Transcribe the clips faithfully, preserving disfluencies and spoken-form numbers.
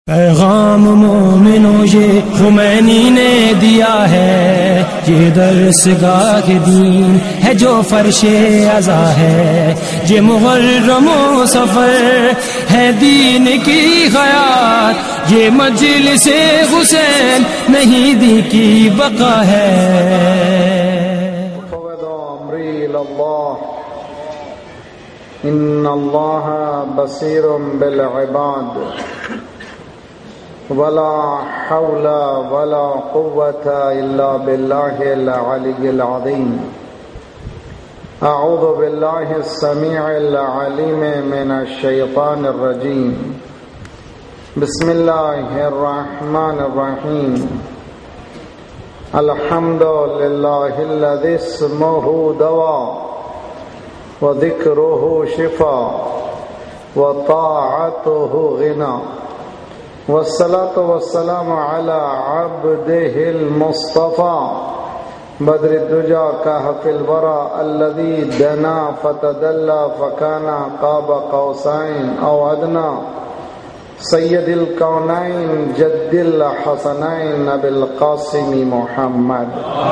پیغام مومنوں یہ خمینی نے دیا ہے، یہ درس گاہ دین ہے جو فرش ازا ہے، یہ محرم و سفر ہے دین کی حیات، یہ مجلس حسین نہیں دی کی بقا ہے۔ ان اللہ بصیر بالعباد ولا حول ولا قوة الا باللہ العلی العظیم۔ اعوذ باللہ السمیع العلیم من الشیطان الرجیم۔ بسم اللہ الرحمن الرحیم۔ الحمد للہ الذی اسمہ دواء وذکرہ شفاء وطاعتہ غنی، والصلاة والسلام على عبده المصطفى بدر الدجى كهف الورى الذي دنا فتدلى فكان قاب قوسين أو أدنى، سيد الكونين جد الحسنين أبي القاسم محمد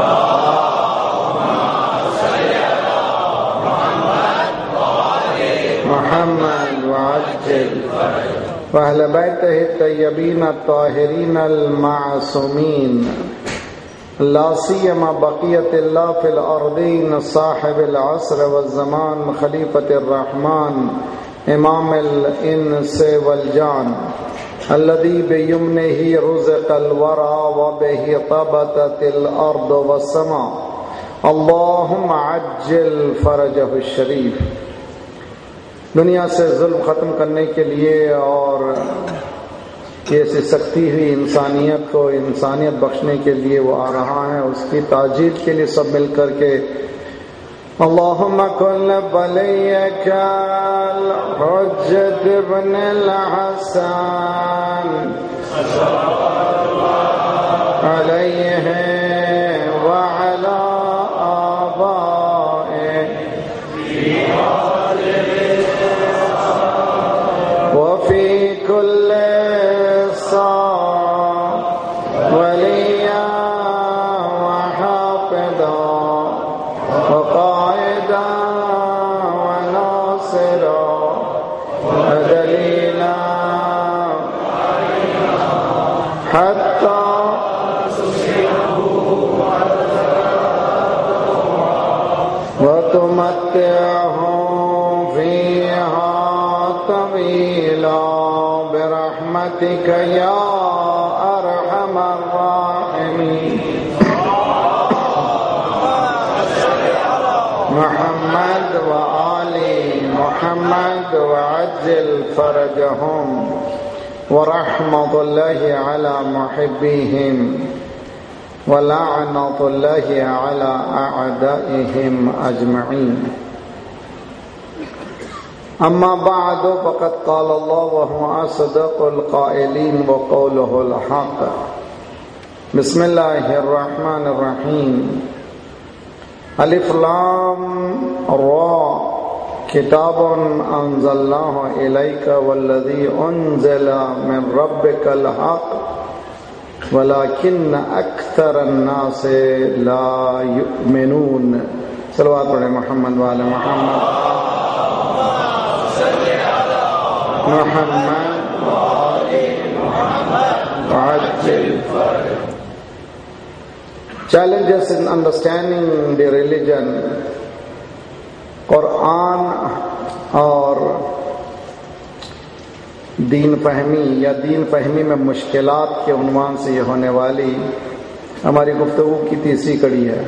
محمد وعجل وأهل بيته الطيبين الطاهرين المعصومين، لا سيما بقية الله في الأرضين صاحب العصر والزمان خليفة الرحمن إمام الإنس والجان الذي بيمنه رزق الورى وبه طبتت الأرض والسماء، اللهم عجل فرجه الشريف۔ دنیا سے ظلم ختم کرنے کے لیے اور ایسی سختی ہوئی انسانیت کو انسانیت بخشنے کے لیے وہ آ رہا ہے، اس کی تعجیل کے لیے سب مل کر کے اللہم کن ولیک الحجۃ ابن الحسن علیہ وعلی آبائہ وفي كل صاع وليا وحافظا وقائدا وناصرا ودليلا حتى وتمتعهم فيها طويلا برحمتك يا أرحم الراحمين۔ محمد وآل محمد وعجل فرجهم ورحمة الله على محبيهم ولعنة الله على أعدائهم أجمعين۔ اما بعد فقد قال الله وهو اصدق القائلين وقوله الحق۔ بسم الله الرحمن الرحيم۔ الف لام را کتاب انزلناه اليك والذي انزل من ربك الحق ولكن اكثر الناس لا يؤمنون۔ صلوات پڑھیں محمد وعلى محمد محمد Challenges in understanding the religion۔ قرآن اور دین فہمی یا دین فہمی میں مشکلات کے عنوان سے یہ ہونے والی ہماری گفتگو کی تیسری کڑی ہے۔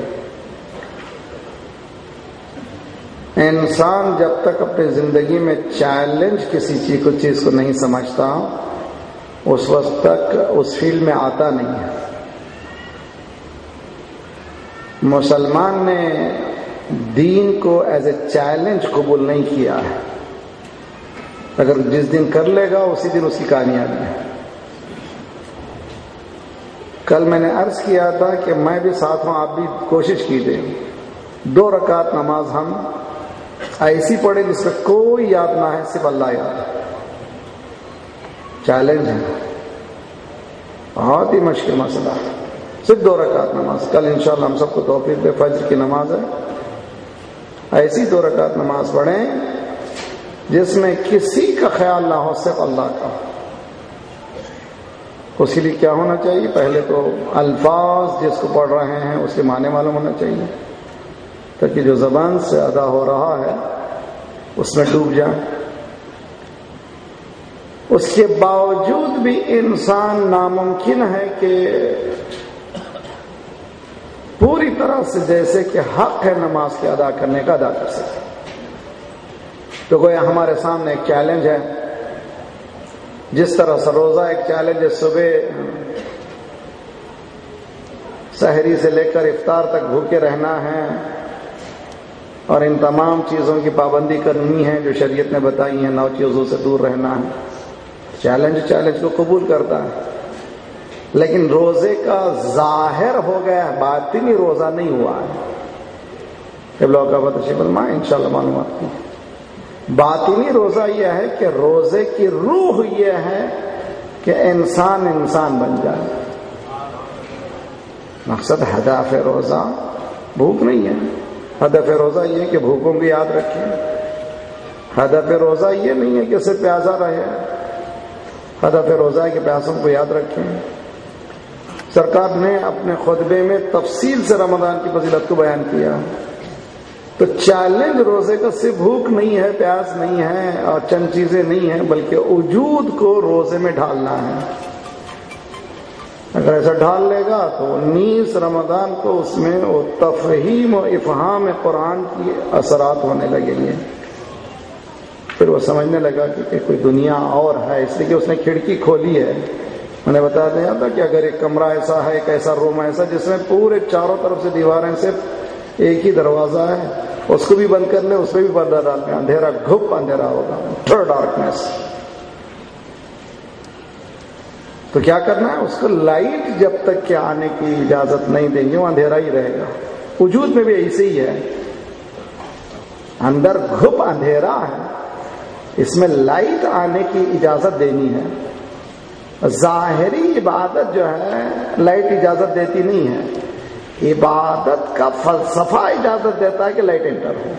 انسان جب تک اپنی زندگی میں چیلنج کسی چیز کو چیز کو نہیں سمجھتا اس وقت تک اس فیلڈ میں آتا نہیں ہے۔ مسلمان نے دین کو ایز اے چیلنج قبول نہیں کیا ہے، اگر جس دن کر لے گا اسی دن اس کی کامیابی ہے۔ کل میں نے عرض کیا تھا کہ میں بھی ساتھ ہوں، آپ بھی کوشش کیجیے دو رکعت نماز ہم ایسی پڑھے جس میں کوئی یاد نہ ہے، صرف اللہ یاد ہے۔ چیلنج ہے، بہت ہی مشکل مسئلہ ہے. صرف دو رکعت نماز. کل انشاءاللہ ہم سب کو توفیق دے، فجر کی نماز ہے، ایسی دو رکعت نماز پڑھیں جس میں کسی کا خیال نہ ہو، صرف اللہ کا. اس کے لیے کیا ہونا چاہیے؟ پہلے تو الفاظ جس کو پڑھ رہے ہیں اس کے معنی معلوم ہونا چاہیے، تاکہ جو زبان سے ادا ہو رہا ہے اس میں ڈوب جائے. اس کے باوجود بھی انسان ناممکن ہے کہ پوری طرح سے جیسے کہ حق ہے نماز کے ادا کرنے کا ادا کر سکے. تو گویا ہمارے سامنے ایک چیلنج ہے. جس طرح سے روزہ ایک چیلنج ہے، صبح سحری سے لے کر افطار تک بھوکے رہنا ہے اور ان تمام چیزوں کی پابندی کرنی ہے جو شریعت نے بتائی ہیں، نو چیزوں سے دور رہنا ہے. چیلنج چیلنج کو قبول کرتا ہے، لیکن روزے کا ظاہر ہو گیا ہے، باطنی روزہ نہیں ہوا ہے. لوگ کا بتشی بلما ان شاء اللہ معلومات کی. باطنی روزہ یہ ہے کہ روزے کی روح یہ ہے کہ انسان انسان بن جائے. مقصد ہدف روزہ بھوک نہیں ہے. ہدف روزہ یہ ہے کہ بھوکوں کو یاد رکھیں. ہدف روزہ یہ نہیں ہے کہ صرف پیاسا رہے. ہدف روزہ ہے کہ پیاسوں کو یاد رکھیں. سرکار نے اپنے خطبے میں تفصیل سے رمضان کی فضیلت کو بیان کیا. تو چیلنج روزے کا صرف بھوک نہیں ہے، پیاس نہیں ہے اور چند چیزیں نہیں ہیں، بلکہ وجود کو روزے میں ڈھالنا ہے. اگر ایسا ڈھال لے گا تو انیس رمضان کو اس میں وہ تفہیم و افہام قرآن کی اثرات ہونے لگیں گے. پھر وہ سمجھنے لگا کہ کوئی دنیا اور ہے، اس لیے کہ اس نے کھڑکی کھولی ہے. میں نے بتا دیا تھا کہ اگر ایک کمرہ ایسا ہے، ایک ایسا روم ایسا جس میں پورے چاروں طرف سے دیواریں صرف ایک ہی دروازہ ہے، اس کو بھی بند کر لیں، اس پہ بھی پردہ ڈال دیں، اندھیرا گھپ اندھیرا ہوگا، ٹھر ڈارکنیس. تو کیا کرنا ہے؟ اس کو لائٹ جب تک کہ آنے کی اجازت نہیں دیں گے وہ اندھیرا ہی رہے گا. وجود میں بھی ایسے ہی ہے، اندر گھپ اندھیرا ہے، اس میں لائٹ آنے کی اجازت دینی ہے. ظاہری عبادت جو ہے لائٹ اجازت دیتی نہیں ہے، عبادت کا فلسفہ اجازت دیتا ہے کہ لائٹ انٹر ہو.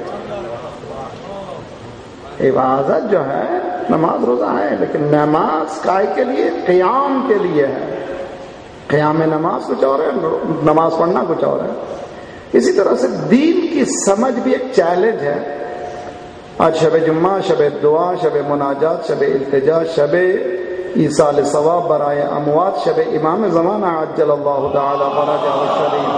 عبادت جو ہے نماز روزہ ہے، لیکن نماز کائے کے لیے؟ قیام کے لیے ہے. قیام نماز کچھ اور ہے، نماز پڑھنا کچھ اور ہے. اسی طرح سے دین کی سمجھ بھی ایک چیلنج ہے. آج شب جمعہ، شب دعا، شب مناجات، شب التجا، شب ایصال ثواب برائے اموات، شب امام زمانہ عجل اللہ تعالی فرجہ الشریف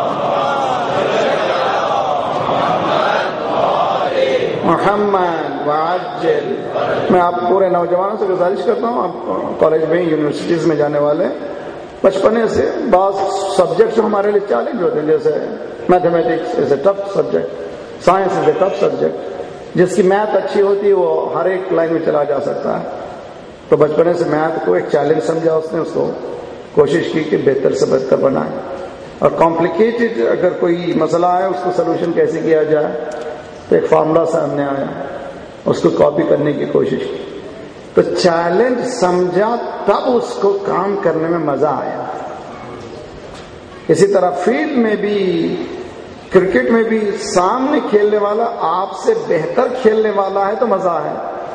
محمد وعجل. میں آپ پورے نوجوانوں سے گزارش کرتا ہوں، آپ کالج میں یونیورسٹیز میں جانے والے بچپنے سے بعض سبجیکٹس ہمارے لیے چیلنج ہوتے ہیں، جیسے mathematics is a tough subject, science is a tough subject. جس کی میتھ اچھی ہوتی ہے وہ ہر ایک لائن میں چلا جا سکتا ہے. تو بچپنے سے میتھ کو ایک چیلنج سمجھا اس نے، اس کو کوشش کی کہ بہتر سے بہتر بنائے. اور کمپلیکیٹڈ اگر کوئی مسئلہ ہے اس کو سلوشن کیسے کیا جائے، تو ایک فارمولا سامنے آیا، اس کو کاپی کرنے کی کوشش کی. تو چیلنج سمجھا تب اس کو کام کرنے میں مزہ آیا. اسی طرح فیلڈ میں بھی، کرکٹ میں بھی سامنے کھیلنے والا آپ سے بہتر کھیلنے والا ہے تو مزہ ہے،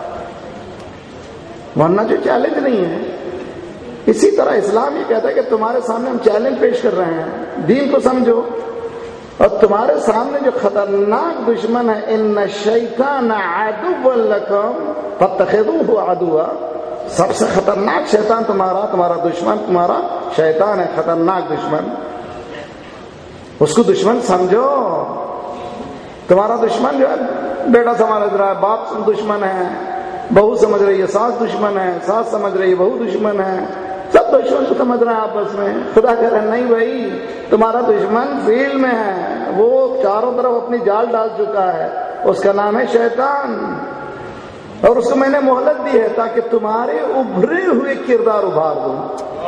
ورنہ جو چیلنج نہیں ہے. اسی طرح اسلام یہ کہتا ہے کہ تمہارے سامنے ہم چیلنج پیش کر رہے ہیں، دین کو سمجھو. اور تمہارے سامنے جو خطرناک دشمن ہے، ان الشیطان عدو لکم فاتخذوہ عدوا، سب سے خطرناک شیطان تمہارا تمہارا دشمن تمہارا شیطان ہے، خطرناک دشمن. اس کو دشمن سمجھو. تمہارا دشمن جو ہے بیٹا سمجھ رہا ہے باپ دشمن ہے، بہو سمجھ رہی ہے ساس دشمن ہے، ساس سمجھ رہی ہے بہو دشمن ہے، سب دشمن کو سمجھ رہے ہیں آپس میں. خدا کہہ رہے نہیں بھائی، تمہارا دشمن فیلڈ میں ہے، وہ چاروں طرف اپنی جال ڈال چکا ہے، اس کا نام ہے شیطان. اور اس کو میں نے مہلت دی ہے تاکہ تمہارے ابھرے ہوئے کردار ابھار دوں.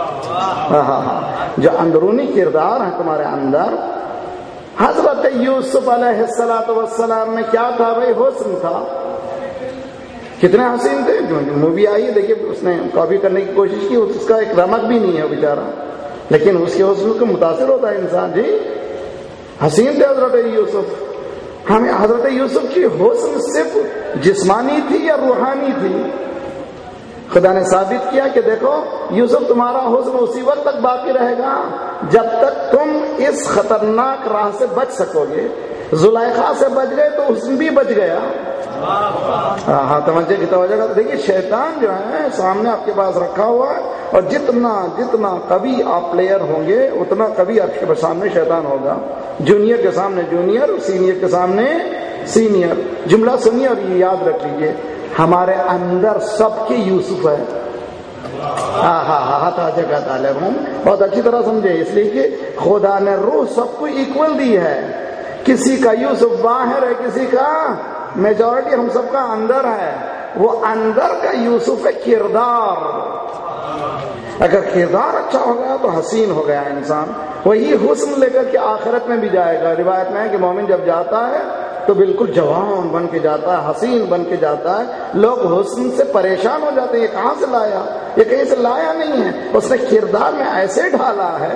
جو اندرونی کردار ہیں تمہارے اندر، حضرت یوسف علیہ الصلوۃ والسلام میں کیا تھا بھائی؟ حسن تھا. کتنے حسین تھے. جو مووی آئی ہے دیکھیے، اس نے کاپی کرنے کی کوشش کی، اس کا ایک رمق بھی نہیں ہے بیچارہ. لیکن اس کے حسن کو متاثر ہوتا ہے انسان. جی حسین تھے حضرت یوسف. ہمیں حضرت یوسف کی حسن صرف جسمانی تھی یا روحانی تھی؟ خدا نے ثابت کیا کہ دیکھو یوسف تمہارا حسن اسی وقت تک باقی رہے گا جب تک تم اس خطرناک راہ سے بچ سکو گے. زلیخا سے بچ گئے تو حسن بھی بچ گیا. ہاں توجہ کی توجہ کا دیکھیے شیطان جو ہے سامنے آپ کے پاس رکھا ہوا ہے اور جتنا جتنا قوی آپ پلیئر ہوں گے اتنا قوی آپ کے سامنے شیطان ہوگا. جونیئر کے سامنے جونیئر, سینئر کے سامنے سینئر. جملہ سنیے اور یہ یاد رکھ لیجیے ہمارے اندر سب کے یوسف ہے. ہاں ہاں ہاں توجہ کا طالب ہوں بہت اچھی طرح سمجھے. اس لیے کہ خدا نے روح سب کو ایکول دی ہے. کسی کا یوسف باہر ہے, کسی کا میجورٹی ہم سب کا اندر ہے. وہ اندر کا یوسف ہے کردار. اگر کردار اچھا ہو گیا تو حسین ہو گیا انسان. وہی حسن لے کر کے آخرت میں بھی جائے گا. روایت میں ہے کہ مومن جب جاتا ہے تو بالکل جوان بن کے جاتا ہے, حسین بن کے جاتا ہے. لوگ حسن سے پریشان ہو جاتے ہیں, یہ کہاں سے لایا, یہ کہیں سے لایا نہیں ہے, اس نے کردار میں ایسے ڈھالا ہے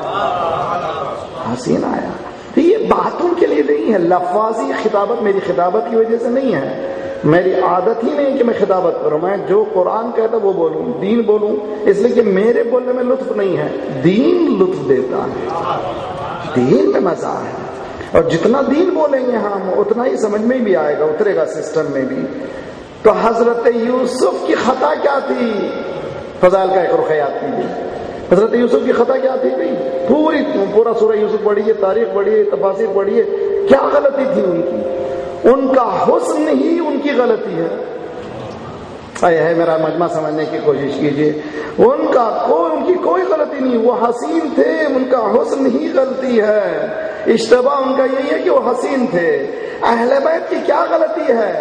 حسین آیا. یہ باتوں کے لیے نہیں ہے, لفاظی خطابت میری خطابت کی وجہ سے نہیں ہے. میری عادت ہی نہیں کہ میں خطابت کروں, میں جو قرآن کہتا وہ بولوں, دین بولوں. اس لیے کہ میرے بولنے میں لطف نہیں ہے, دین لطف دیتا ہے, دین میں مزہ ہے. اور جتنا دین بولیں گے ہم اتنا ہی سمجھ میں بھی آئے گا, اترے گا سسٹم میں بھی. تو حضرت یوسف کی خطا کیا تھی؟ فضائل کا ایک رخ یاد کیجیے. حضرت یوسف کی خطا کیا تھی بھائی؟ پوری پورا سورہ یوسف پڑھیے, تاریخ پڑھیے, تفاسیر پڑھیے, کیا غلطی تھی ان کی؟ ان کا حسن ہی ان کی غلطی ہے. اے ہے میرا مجمع سمجھنے کی کوشش کیجیے. ان کا کوئی ان کی کوئی غلطی نہیں, وہ حسین تھے, ان کا حسن ہی غلطی ہے. اشتباہ ان کا یہی ہے کہ وہ حسین تھے. اہل بیت کی کیا غلطی ہے؟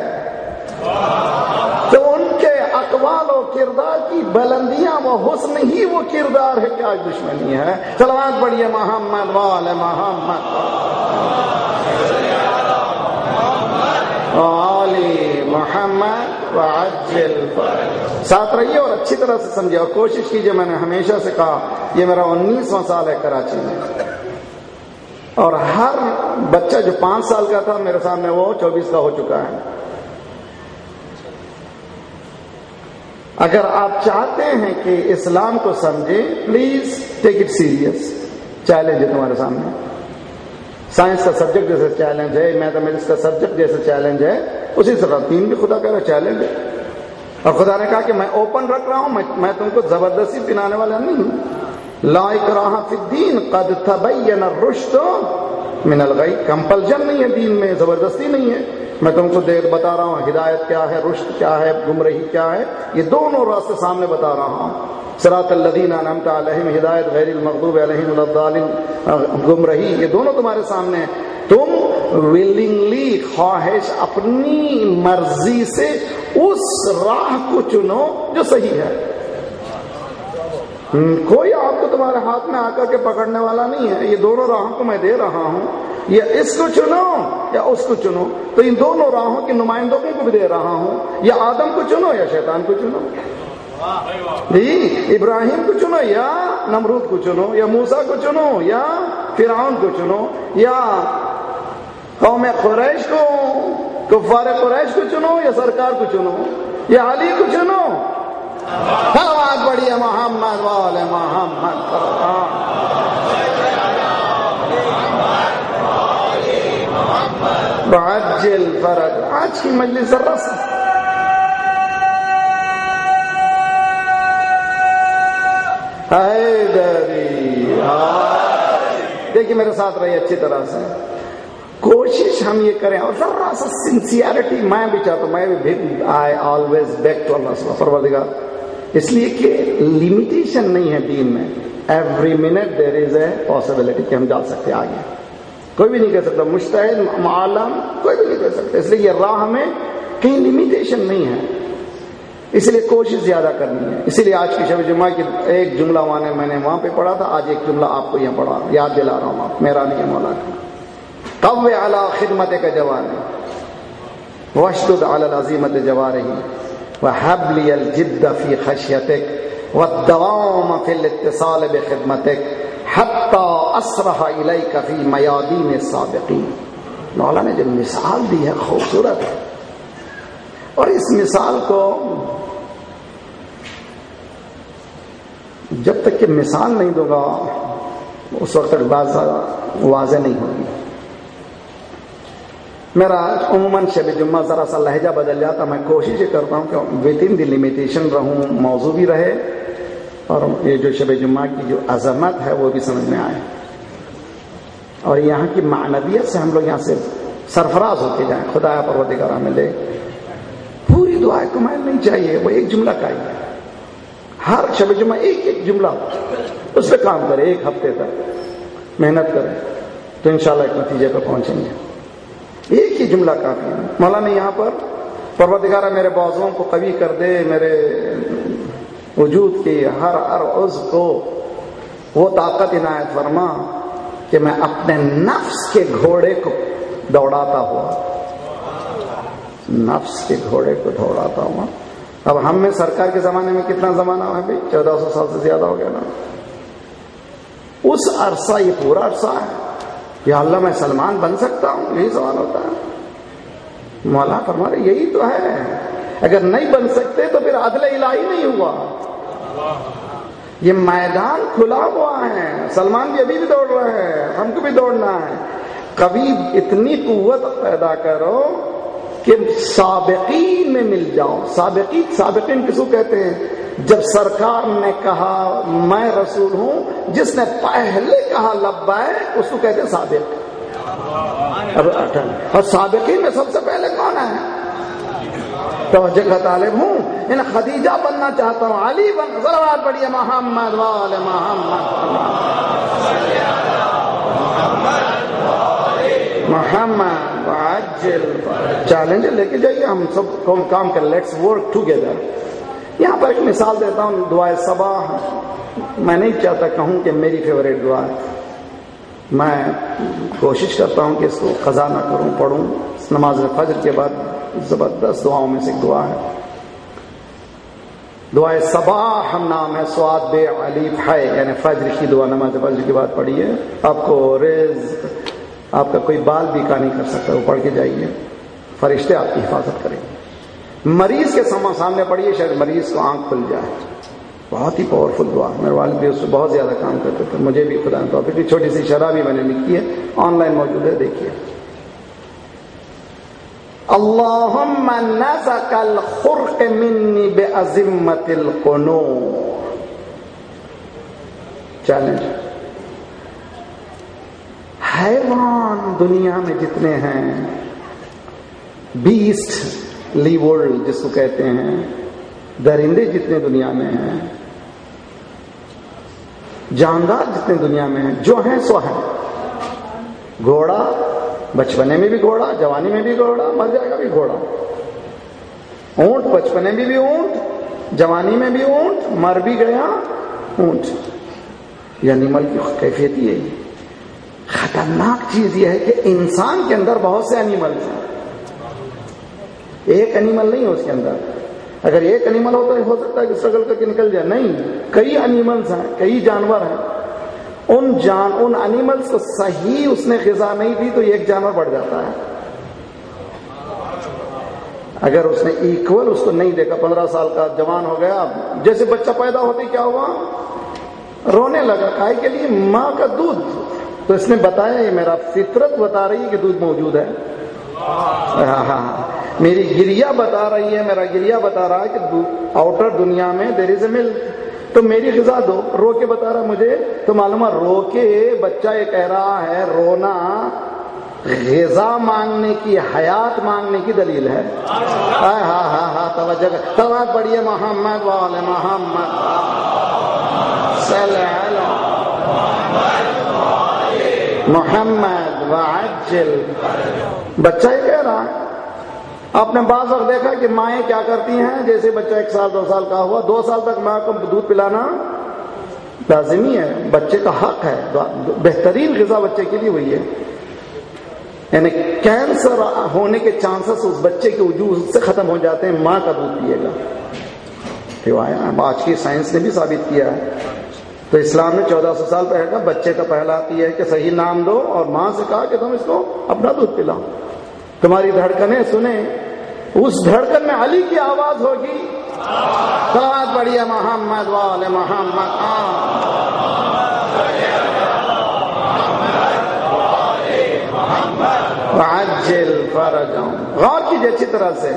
تو ان کے اقوال و کردار کی بلندیاں وہ حسن ہی وہ کردار ہے. کیا دشمنی ہے؟ صلوات پڑھیے محمد وال محمد علی محمد وعجل. ساتھ رہیے اور اچھی طرح سے سمجھے اور کوشش کیجیے. میں نے ہمیشہ سے کہا یہ میرا انیسواں سال ہے کراچی میں, اور ہر بچہ جو پانچ سال کا تھا میرے سامنے وہ چوبیس کا ہو چکا ہے. اگر آپ چاہتے ہیں کہ اسلام کو سمجھیں please take it serious. Challenge ہے تمہارے سامنے. سائنس کا سبجیکٹ جیسے چیلنج ہے, میتھمیٹکس کا سبجیکٹ جیسے چیلنج ہے, اسی طرح دین بھی خدا کا چیلنج ہے. اور خدا نے کہا کہ میں اوپن رکھ رہا ہوں, میں تم کو زبردستی پنانے والا نہیں ہوں. لا اکراہ فی الدین قد تبین الرشد من الغی. کمپلجن نہیں ہے دین میں, زبردستی نہیں ہے. میں تم کو دیر بتا رہا ہوں ہدایت کیا ہے, رشد کیا ہے, گمراہی کیا ہے. یہ دونوں راستے سامنے بتا رہا ہوں. صراط الذین انعمت علیہم ہدایت, غیر المغضوب علیہم ولا الضالین گمراہی, یہ دونوں تمہارے سامنے ہیں. تم ولنگلی خواہش اپنی مرضی سے اس راہ کو چنو جو صحیح ہے. کوئی آپ کو تمہارے ہاتھ میں آ کر کے پکڑنے والا نہیں ہے. یہ دونوں راہوں کو میں دے رہا ہوں, یا اس کو چنو یا اس کو چنو. تو ان دونوں راہوں کے نمائندوں کو بھی دے رہا ہوں, یا آدم کو چنو یا شیطان کو چنو. جی ابراہیم کو چنو یا نمرود کو چنو, یا موسیٰ کو چنو یا فرعون کو چنو, یا قوم قریش کو, کفار قریش کو چنو یا سرکار کو چنو, یا علی کو چنو. صلوات پڑھیے محمد والے محمد. بعجل فرج. آج کی مجلس ذرا سا حیدری. دیکھیے میرے ساتھ رہیے اچھی طرح سے. کوشش ہم یہ کریں اور ذرا سا سنسیئرٹی میں بھی چاہتا ہوں. میں بھی آئی آلویز بیک ٹو اللہ پروردگار, اس لیے کہ لمیٹیشن نہیں ہے دین میں. Every minute there is a possibility کہ ہم جا سکتے آگے. کوئی بھی نہیں کہہ سکتا, مجتہد معلم کوئی بھی نہیں کہہ سکتا. اس لیے یہ راہ میں کہیں لمیٹیشن نہیں ہے, اس لیے کوشش زیادہ کرنی ہے. اسی لیے آج کی شب جمعہ کی ایک جملہ وہاں میں نے وہاں پہ پڑھا تھا, آج ایک جملہ آپ کو یہاں پڑھا یاد دلا رہا ہوں. آپ میرا نہیں ہے مولا کا. قو علی خدمتک جوانی واشدد علی العزیمت جوارہ وحب لی الجد فی خشیتک والدوام فی الاتصال بخدمتک حتی اسرح الیک فی میادین السابقین. مولا نے جو مثال دی ہے خوبصورت ہے، اور اس مثال کو جب تک کہ مثال نہیں دوں گا اس وقت تک بات واضح نہیں ہوگی. میرا عموماً شب جمعہ ذرا سا لہجہ بدل جاتا، میں کوشش یہ کرتا ہوں کہ ود ان دی لمیٹیشن رہوں، موضوع بھی رہے اور یہ جو شب جمعہ کی جو عظمت ہے وہ بھی سمجھ میں آئے، اور یہاں کی معنویت سے ہم لوگ یہاں سے سرفراز ہوتے جائیں. خدا پروردگار ہمیں دے. پوری دعا کو میں نہیں چاہیے، وہ ایک جملہ کا ہی ہے. ہر شب جمعہ ایک ایک جملہ اس پہ کام کرے، ایک ہفتے تک محنت کرے تو انشاءاللہ ایک نتیجے پہ پہنچیں گے. ایک ہی جملہ کافی ہے. مولا نے یہاں پر پروردگارہ میرے بازوؤں کو قوی کر دے، میرے وجود کی ہر ہر عضو کو وہ طاقت عنایت فرما کہ میں اپنے نفس کے گھوڑے کو دوڑاتا ہوا نفس کے گھوڑے کو دوڑاتا ہوا اب ہم میں سرکار کے زمانے میں کتنا زمانہ ہے بھائی؟ چودہ سو سال سے زیادہ ہو گیا نا. اس عرصہ یہ پورا عرصہ ہے. یا اللہ میں سلمان بن سکتا ہوں؟ یہی سوال ہوتا ہے. مولا فرما رہے یہی تو ہے. اگر نہیں بن سکتے تو پھر عدل الہی نہیں ہوا. یہ میدان کھلا ہوا ہے. سلمان بھی ابھی بھی دوڑ رہے ہیں، ہم کو بھی دوڑنا ہے. کبھی اتنی قوت پیدا کرو کہ سابقین میں مل جاؤ. سابقین سابقین کسو کہتے ہیں؟ جب سرکار نے کہا میں رسول ہوں، جس نے پہلے کہا لبیک اس کو کہتے ہیں سابق. اور سابقین میں سب سے پہلے کون ہے؟ توجہ کا طالب ہوں. ان خدیجہ بننا چاہتا ہوں، علی بن. صلوات پڑھیے محمد وآل محمد محمد وعجل. چیلنج لے کے جائیے، ہم سب کو کام کریں. Let's work together. یہاں پر ایک مثال دیتا ہوں. دعائے صباح میں نہیں چاہتا کہوں کہ میری فیوریٹ دعا ہے. میں کوشش کرتا ہوں کہ اس کو قضا نہ کروں، پڑھوں. نماز فجر کے بعد زبردست دعاؤں میں سے ایک دعا ہے. دعائے صباح ہم نام ہے، سواد بے علیف ہے، یعنی فجر کی دعا. نماز فجر کے بعد پڑھیے. آپ کو رزق، آپ کا کوئی بال بھی کا نہیں کر سکتا، وہ پڑھ کے جائیے. فرشتے آپ کی حفاظت کریں گے. مریض کے سامنے پڑھیے، شاید مریض کو آنکھ کھل جائے. بہت ہی پاورفل دعا. میرے والد بھی اس پہ بہت زیادہ کام کرتے تھے. مجھے بھی خدا نے توفیق دی. چھوٹی سی شرح بھی میں نے لکھی ہے، آن لائن موجود ہے، دیکھیے. اللہم نزک الخرق منی بعظمت القنوع. چیلنج. حیوان دنیا میں جتنے ہیں، بیسٹ لی ورلڈ جس کو کہتے ہیں، درندے جتنے دنیا میں ہیں، جاندار جتنے دنیا میں ہیں، جو ہیں سو ہیں. گھوڑا بچپنے میں بھی گھوڑا، جوانی میں بھی گھوڑا، مر جائے گا بھی گھوڑا. اونٹ بچپنے میں بھی اونٹ، جوانی میں بھی اونٹ، مر بھی گیا اونٹ. یہ انیمل کی کیفیت یہ ہے. خطرناک چیز یہ ہے کہ انسان کے اندر بہت سے انیملز ہیں. ایک انیمل نہیں ہے اس کے اندر. اگر ایک انیمل ہوتا ہے ہو سکتا ہے کہ اسٹرگل کر کے نکل جائے. نہیں، کئی انیملز ہیں، کئی جانور ہیں. ان جان ان انیملز کو صحیح اس نے غذا نہیں دی تو ایک جانور بڑھ جاتا ہے. اگر اس نے ایکول اس کو نہیں دیکھا، پندرہ سال کا جوان ہو گیا، جیسے بچہ پیدا ہوتے کیا ہوا؟ رونے لگا. کائے کے لیے؟ ماں کا دودھ. تو اس نے بتایا یہ میرا فطرت بتا رہی ہے کہ دودھ موجود ہے. ہاں ہاں میری گریا بتا رہی ہے، میرا گریا بتا رہا ہے کہ آؤٹر دنیا میں دیر از اے ملک. تو میری غذا دو. رو کے بتا رہا مجھے. تو معلوم ہے رو کے بچہ یہ کہہ رہا ہے، رونا غذا مانگنے کی، حیات مانگنے کی دلیل ہے. ہاں ہاں ہاں ہاں توجہ توجہ پڑھیے محمد وآل محمد صلی اللہ محمد وعجل. بچہ ہی کہہ رہا ہے. آپ نے بعض وقت دیکھا کہ مائیں کیا کرتی ہیں، جیسے بچہ ایک سال دو سال کا ہوا، دو سال تک ماں کو دودھ پلانا لازمی ہے، بچے کا حق ہے. بہترین غذا بچے کے لیے وہی ہے. یعنی کینسر ہونے کے چانسز اس بچے کے وجود سے ختم ہو جاتے ہیں ماں کا دودھ پیے گا. آج کی سائنس نے بھی ثابت کیا ہے. تو اسلام نے چودہ سو سال پہلے کہا بچے کا پہلا یہ ہے کہ صحیح نام دو، اور ماں سے کہا کہ تم اس کو اپنا دودھ پلاؤ، تمہاری دھڑکنیں سنیں، اس دھڑکن میں علی کی آواز ہوگی، صلوات پڑھیے محمد وآل محمد۔ وعجل فرجهم۔ غور کیجیے اچھی طرح سے،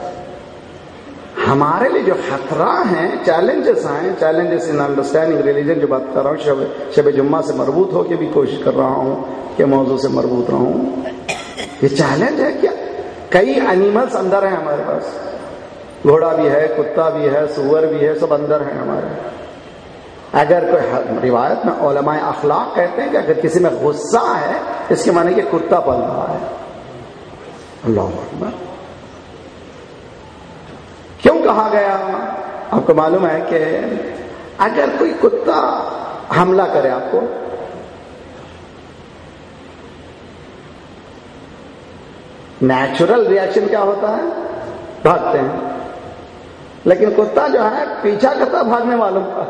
ہمارے لیے جو خطرہ ہیں، چیلنجز ہیں، چیلنجز ان انڈرسٹینڈنگ ریلیجن جو بات کر رہا ہوں، شب شب جمعہ سے مربوط ہو کے بھی کوشش کر رہا ہوں کہ موضوع سے مربوط رہوں، یہ چیلنج ہے کیا؟ کئی اینیملز اندر ہیں ہمارے پاس، گھوڑا بھی ہے، کتا بھی ہے، سور بھی ہے، سب اندر ہیں ہمارے۔ اگر کوئی روایت میں علماء اخلاق کہتے ہیں کہ اگر کسی میں غصہ ہے، اس کے معنی کہ کتا پل رہا ہے۔ اللہ اکبر۔ کیوں کہا گیا؟ آپ کو معلوم ہے کہ اگر کوئی کتا حملہ کرے آپ کو، نیچرل ریئیکشن کیا ہوتا ہے؟ بھاگتے ہیں، لیکن کتا جو ہے پیچھا کرتا بھاگنے والوں کا،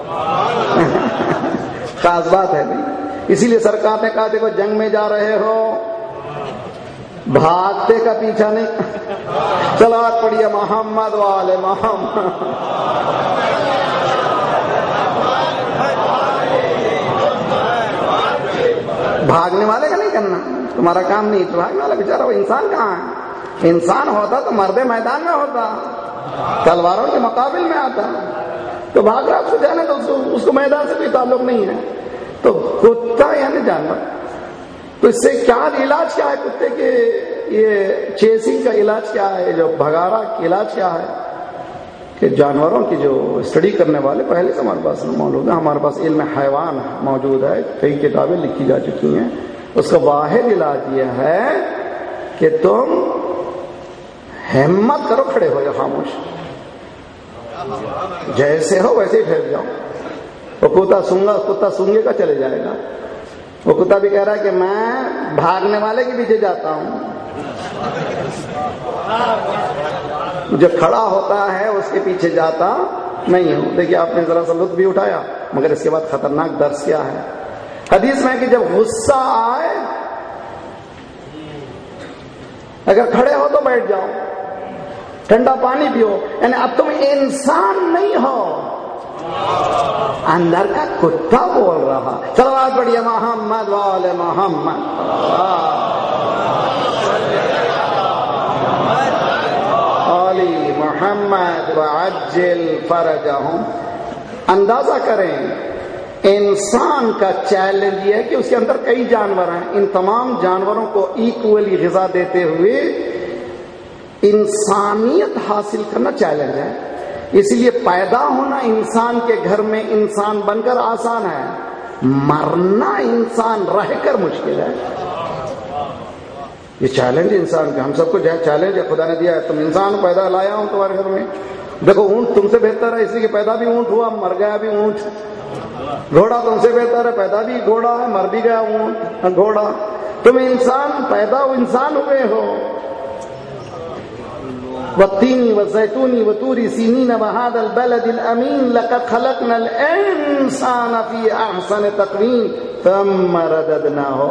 خاص بات ہے نہیں۔ اسی لیے سرکار نے کہا دیکھو جنگ میں جا رہے ہو، بھاگتے کا پیچھا نہیں، صلوات پڑھیے محمد والے محمد۔ بھاگنے والے کا نہیں کرنا، تمہارا کام نہیں۔ تو بھاگنے والا بیچارہ وہ انسان کہاں ہے؟ انسان ہوتا تو مرد میدان میں ہوتا، تلواروں کے مقابل میں آتا، تو بھاگ رہا، اس کو جانے تو اس کو میدان سے کوئی تعلق نہیں ہے۔ تو کتا یعنی جانور، تو اس سے کیا علاج کیا ہے کتے کے؟ یہ چیسنگ کا علاج کیا ہے؟ جو بھگارا کا علاج کیا ہے؟ کہ جانوروں کی جو اسٹڈی کرنے والے پہلے سے ہمارے پاس موجود ہے، ہمارے پاس علم حیوان موجود ہے، کئی کتابیں لکھی جا چکی ہیں۔ اس کا واحد علاج یہ ہے کہ تم ہمت کرو، کھڑے ہو جاؤ، خاموش، جیسے ہو ویسے ہی پھیل جاؤ۔ وہ کتا سونگا کتا سونگے کا چلے جائے گا، وہ کتا بھی کہہ رہا ہے کہ میں بھاگنے والے کے پیچھے جاتا ہوں، جو کھڑا ہوتا ہے اس کے پیچھے جاتا نہیں ہوں۔ دیکھیے آپ نے ذرا سا لطف بھی اٹھایا، مگر اس کے بعد خطرناک درس کیا ہے؟ حدیث میں کہ جب غصہ آئے، اگر کھڑے ہو تو بیٹھ جاؤ، ٹھنڈا پانی پیو، یعنی اب تم انسان نہیں ہو، اندر کا کتا بول رہا۔ صلوات پڑھیے محمد والے محمد۔ علی محمد وعجل فرجہم۔ اندازہ کریں انسان کا چیلنج یہ ہے کہ اس کے اندر کئی جانور ہیں، ان تمام جانوروں کو ایکولی غذا دیتے ہوئے انسانیت حاصل کرنا چیلنج ہے۔ اس لیے پیدا ہونا انسان کے گھر میں انسان بن کر آسان ہے، مرنا انسان رہ کر مشکل ہے۔ یہ چیلنج انسان کا، ہم سب کو چیلنج ہے، خدا نے دیا ہے، تم انسان پیدا لایا ہوں تمہارے گھر میں۔ دیکھو اونٹ تم سے بہتر ہے، اس لیے کہ پیدا بھی اونٹ ہوا، مر گیا بھی اونٹ۔ گھوڑا تم سے بہتر ہے، پیدا بھی گھوڑا ہے، مر بھی گیا اونٹ گھوڑا۔ تم انسان پیدا انسان ہوئے ہو۔ والتين والزيتون وطور سينين وهذا البلد الأمين لقد خلقنا الإنسان في أحسن تقويم ثم رددناه۔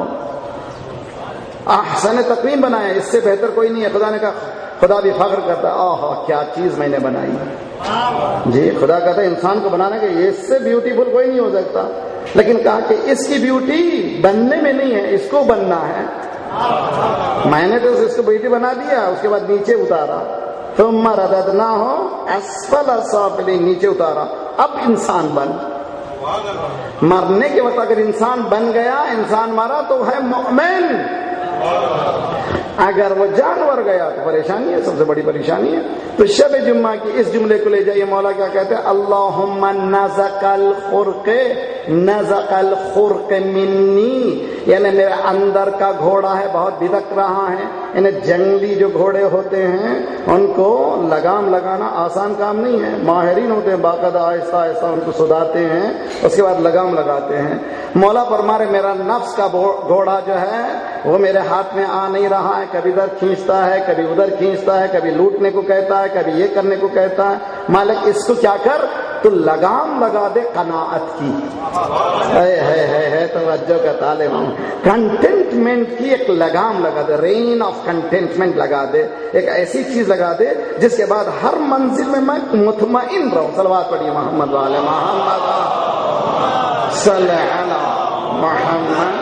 احسن تقویم بنایا، اس سے بہتر کوئی نہیں ہے۔ خدا نے کہا، خدا بھی فخر کرتا ہے، آہا کیا چیز میں نے بنائی۔ جی خدا کہتا ہے انسان کو بنانے کے اس سے بیوٹیفل کوئی نہیں ہو سکتا، لیکن کہا کہ اس کی بیوٹی بننے میں نہیں ہے، اس کو بننا ہے۔ میں نے تو اس کو بیوٹی بنا دیا، اس کے بعد نیچے اتارا، ثم رددناہ اسفل سافلین، نیچے اتارا، اب انسان بن۔ مرنے کے وقت اگر انسان بن گیا، انسان مرا تو ہے مؤمن۔ اگر وہ جانور گیا تو پریشانی ہے، سب سے بڑی پریشانی ہے۔ تو شب جمعہ کی اس جملے کو لے جائیے، مولا کیا کہتے ہیں؟ اللہم نزق الخرق نزق الخرق منی، یعنی میرے اندر کا گھوڑا ہے بہت بھدک رہا ہے۔ یعنی جنگلی جو گھوڑے ہوتے ہیں ان کو لگام لگانا آسان کام نہیں ہے، ماہرین ہوتے ہیں، باقاعدہ آہستہ آہستہ ان کو سدھاتے ہیں، اس کے بعد لگام لگاتے ہیں۔ مولا فرما رہے میرا نفس کا گھوڑا جو ہے وہ میرے ہاتھ میں آ نہیں رہا ہے، کبھی ادھر کھینچتا ہے، کبھی ادھر کھینچتا ہے، کبھی لوٹنے کو کہتا ہے، کبھی یہ کرنے کو کہتا ہے۔ مالک اس کو کیا کر، تو لگام لگا دے قناعت کی. ہے ہے ہے ہے توجہ کا طالب ہوں. کنٹینٹمنٹ کی ایک لگام لگا دے, رین آف کنٹینٹمنٹ لگا دے, ایک ایسی چیز لگا دے جس کے بعد ہر منزل میں میں مطمئن رہوں. صلوات پڑھیے محمد والے محمد صلی علی محمد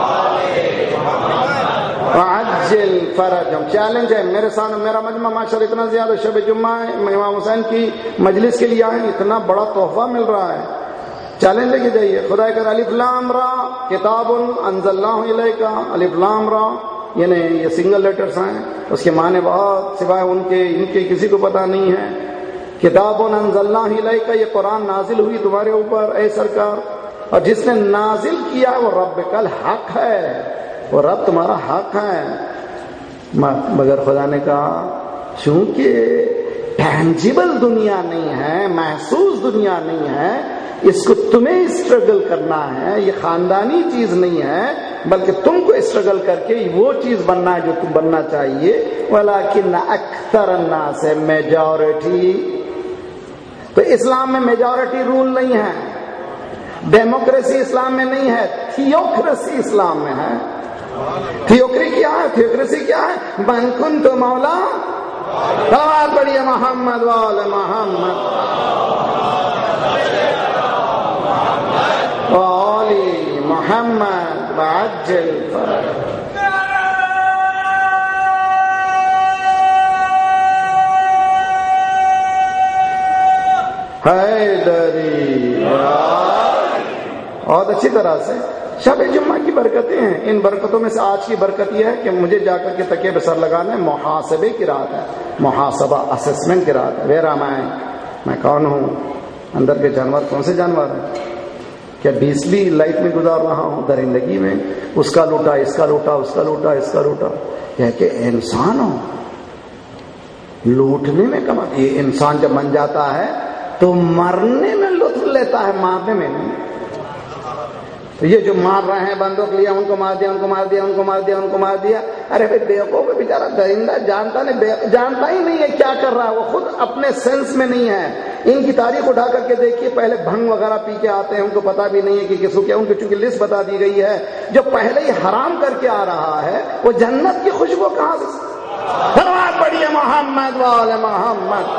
وعجل فرجهم. چیلنج ہے میرے سامنے, میرا مجمع ماشاءاللہ اتنا زیادہ, شب جمعہ ہے, امام حسین کی مجلس کے لیے آئے, اتنا بڑا تحفہ مل رہا ہے. چیلنج لے کے جائیے. خدا کر الف لام را کتاب انزلناہ الیک. الف لام را یعنی یہ سنگل لیٹرز ہیں, اس کے معنی بہت سوائے ان کے ان کے کسی کو پتہ نہیں ہے. کتاب انزلناہ الیک, یہ قرآن نازل ہوئی تمہارے اوپر اے سرکار, اور جس نے نازل کیا وہ رب کل حق ہے, وہ رب تمہارا حق ہے. مگر خدا نے کہا چونکہ ٹینجیبل دنیا نہیں ہے, محسوس دنیا نہیں ہے, اس کو تمہیں اسٹرگل کرنا ہے, یہ خاندانی چیز نہیں ہے, بلکہ تم کو اسٹرگل کر کے وہ چیز بننا ہے جو تم بننا چاہیے. ولیکن اکثر الناس, میجورٹی. تو اسلام میں میجورٹی رول نہیں ہے, ڈیموکریسی اسلام میں نہیں ہے, تھیوکریسی اسلام میں ہے. تھیوکری کیا ہے؟ تھیوکریسی کیا ہے؟ من کنت مولا, بات پڑھیے محمد وال محمد والی محمد وعجل حیدری. بہت اچھی طرح سے شب جمعہ کی برکتیں ہیں. ان برکتوں میں سے آج کی برکت یہ ہے کہ مجھے جا کر کے تکیے پہ سر لگانا ہے. محاسبے کی رات ہے, محاسبہ اسسمنٹ کی رات ہے. ویرا میں میں کون ہوں, اندر کے جانور کون سے جانور ہیں, کیا بیسویں لائف میں گزار رہا ہوں, درندگی میں, اس کا لوٹا اس کا لوٹا اس کا لوٹا اس کا لوٹا, کہہ کہ انسان ہوں لوٹنے میں کما. یہ انسان جب بن جاتا ہے تو مرنے میں لطف لیتا ہے, مارنے میں نہیں. یہ جو مار رہے ہیں, بندوق لیا, ان کو مار دیا, ان کو مار دیا, ان کو مار دیا, ان کو مار دیا. ارے بھائی بیوقوف ہے بیچارہ, درندہ جانتا نہیں, جانتا ہی نہیں ہے کیا کر رہا ہے, وہ خود اپنے سینس میں نہیں ہے. ان کی تاریخ اٹھا کر کے دیکھیے, پہلے بھنگ وغیرہ پی کے آتے ہیں, ان کو پتا بھی نہیں ہے کہ کس کو کیا, ان کو چونکہ لسٹ بتا دی گئی ہے. جو پہلے ہی حرام کر کے آ رہا ہے وہ جنت کی خوشبو کہاں سے. دروازہ پڑھیے محمد وال محمد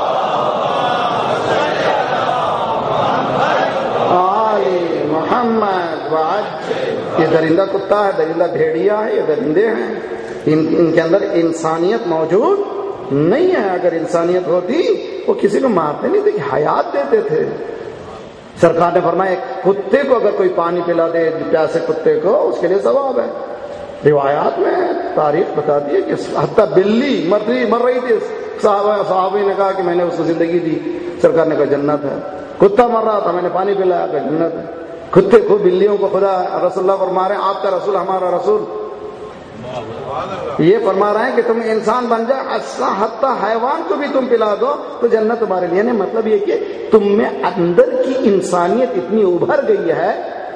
محمد وعجل. یہ درندہ کتا ہے, درندہ بھیڑیا ہے, یہ درندے ہیں. ان, ان کے اندر انسانیت موجود نہیں ہے. اگر انسانیت ہوتی وہ کسی کو مارتے نہیں تھے, حیات دیتے تھے. سرکار نے فرمایا ایک کتے کو اگر کوئی پانی پلا دے, پیاسے کتے کو, اس کے لیے ثواب ہے. روایات میں تاریخ بتاتی ہے کہ حتیٰ بلی مر رہی مر رہی تھی, صحابہ صحابی نے کہا کہ میں نے اس کو زندگی دی, سرکار نے کہا جنت ہے. کتا مر رہا تھا, میں نے پانی پلایا, کہا جنت ہے. کتے کو, بلیوں کو خدا رسول اللہ فرما رہے ہیں, آپ کا رسول ہمارا رسول یہ فرما رہے ہیں کہ تم انسان بن جائے, اصلا حتیٰ حیوان کو بھی تم پلا دو تو جنت تمہارے لیے. نہیں, مطلب یہ کہ تم میں اندر کی انسانیت اتنی ابھر گئی ہے.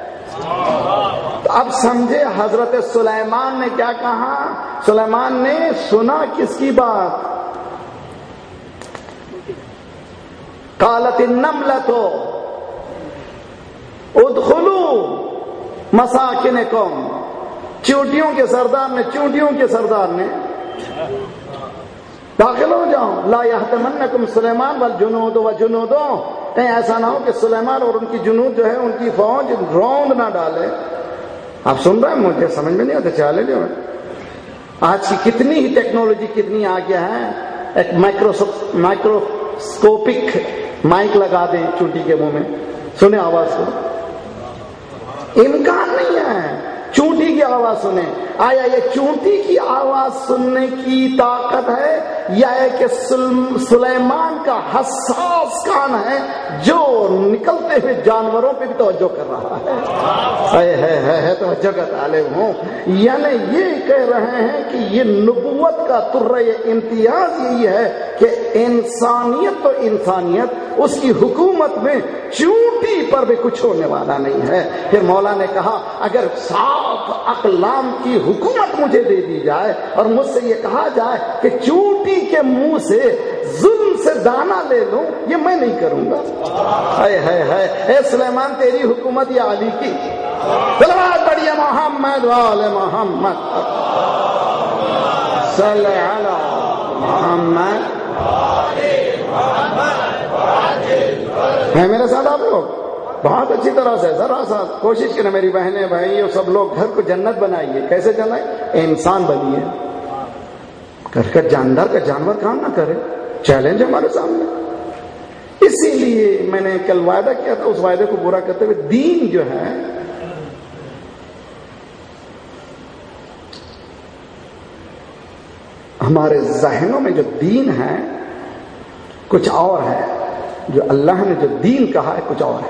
تو اب سمجھے حضرت سلیمان نے کیا کہا. سلیمان نے سنا کس کی بات, قالت النملۃ ادخلوا مساکنکم. چونٹیوں کے سردار نے چونٹیوں کے سردار نے داخل ہو جاؤ. لا یحطمنکم سلیمان والجنود وجنود. کہیں ایسا نہ ہو کہ سلیمان اور ان کی جنود جو ہے, ان کی فوج روند نہ ڈالے. آپ سن رہے ہیں, مجھے سمجھ میں نہیں آتا. چالے جو ہے آج کی کتنی ہی ٹیکنالوجی کتنی آگے ہے. ایک مائکروسکوپک مائک لگا دیں چونٹی کے منہ میں, سنیں آواز کو. امکان نہیں ہے چونٹی کی آواز سنیں. آیا یہ چونٹی کی آواز سننے کی طاقت ہے یا ہے کہ سلیمان کا حساس کان ہے جو نکلتے ہوئے جانوروں پہ بھی توجہ کر رہا ہے. ہے ہے ہے توجہ کا طالب ہوں. یعنی یہ کہہ رہے ہیں کہ یہ نبوت کا ترہ امتیاز یہی ہے کہ انسانیت تو انسانیت, اس کی حکومت میں چونٹی پر بھی کچھ ہونے والا نہیں ہے. پھر مولا نے کہا اگر سات اقلام کی حکومت مجھے دے دی جائے اور مجھ سے یہ کہا جائے کہ چونٹی کے منہ سے ظلم سے دانا لے لوں یہ میں نہیں کروں گا. ہائے ہائے ہائے اے سلیمان تیری حکومت یا علی کی. صلوات پڑھیے محمد وآل محمد صلی علی محمد. ہے میرے ساتھ آپ لوگ؟ بہت اچھی طرح سے ذرا سا کوشش کریں میری بہنیں بھائی اور سب لوگ گھر کو جنت بنائیے. کیسے جنائیں؟ انسان بنیے. گھر کا جاندار کا جانور کام نہ کرے. چیلنج ہمارے سامنے. اسی لیے میں نے کل وعدہ کیا تھا, اس وعدے کو پورا کرتے ہوئے دین جو ہے ہمارے ذہنوں میں جو دین ہے کچھ اور ہے, جو اللہ نے جو دین کہا ہے کچھ اور ہے.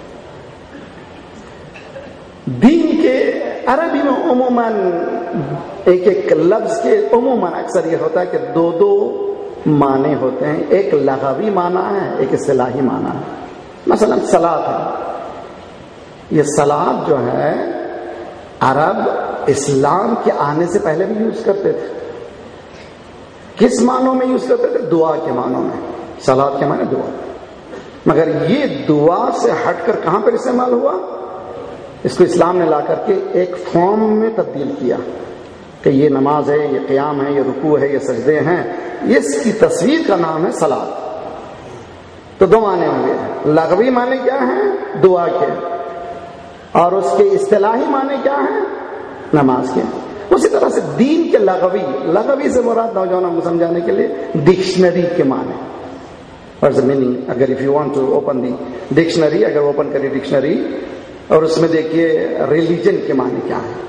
دین کے عربی میں عموماً ایک ایک لفظ کے عموماً اکثر یہ ہوتا ہے کہ دو دو معنی ہوتے ہیں. ایک لغوی معنی ہے, ایک اصطلاحی معنی ہے. مثلا صلاۃ ہے, یہ صلاۃ جو ہے عرب اسلام کے آنے سے پہلے بھی یوز کرتے تھے. کس معنوں میں یوز کرتے تھے؟ دعا کے معنوں میں. صلاۃ کے معنی دعا. مگر یہ دعا سے ہٹ کر کہاں پر استعمال ہوا؟ اس کو اسلام نے لا کر کے ایک فارم میں تبدیل کیا کہ یہ نماز ہے, یہ قیام ہے, یہ رکوع ہے, یہ سجدے ہیں. اس کی تصویر کا نام ہے صلاۃ. تو دو معنی ہوں گے. لغوی معنی کیا ہیں؟ دعا کے. اور اس کے اصطلاحی معنی کیا ہیں؟ نماز کے. اسی طرح سے دین کے لغوی, لغوی سے مراد نوجوانوں کو سمجھانے کے لیے ڈکشنری کے معنی. What's the meaning? اگر if you want to open the dictionary, اگر اوپن کری ڈکشنری اور اس میں دیکھیے ریلیجن کے معنی کیا ہے.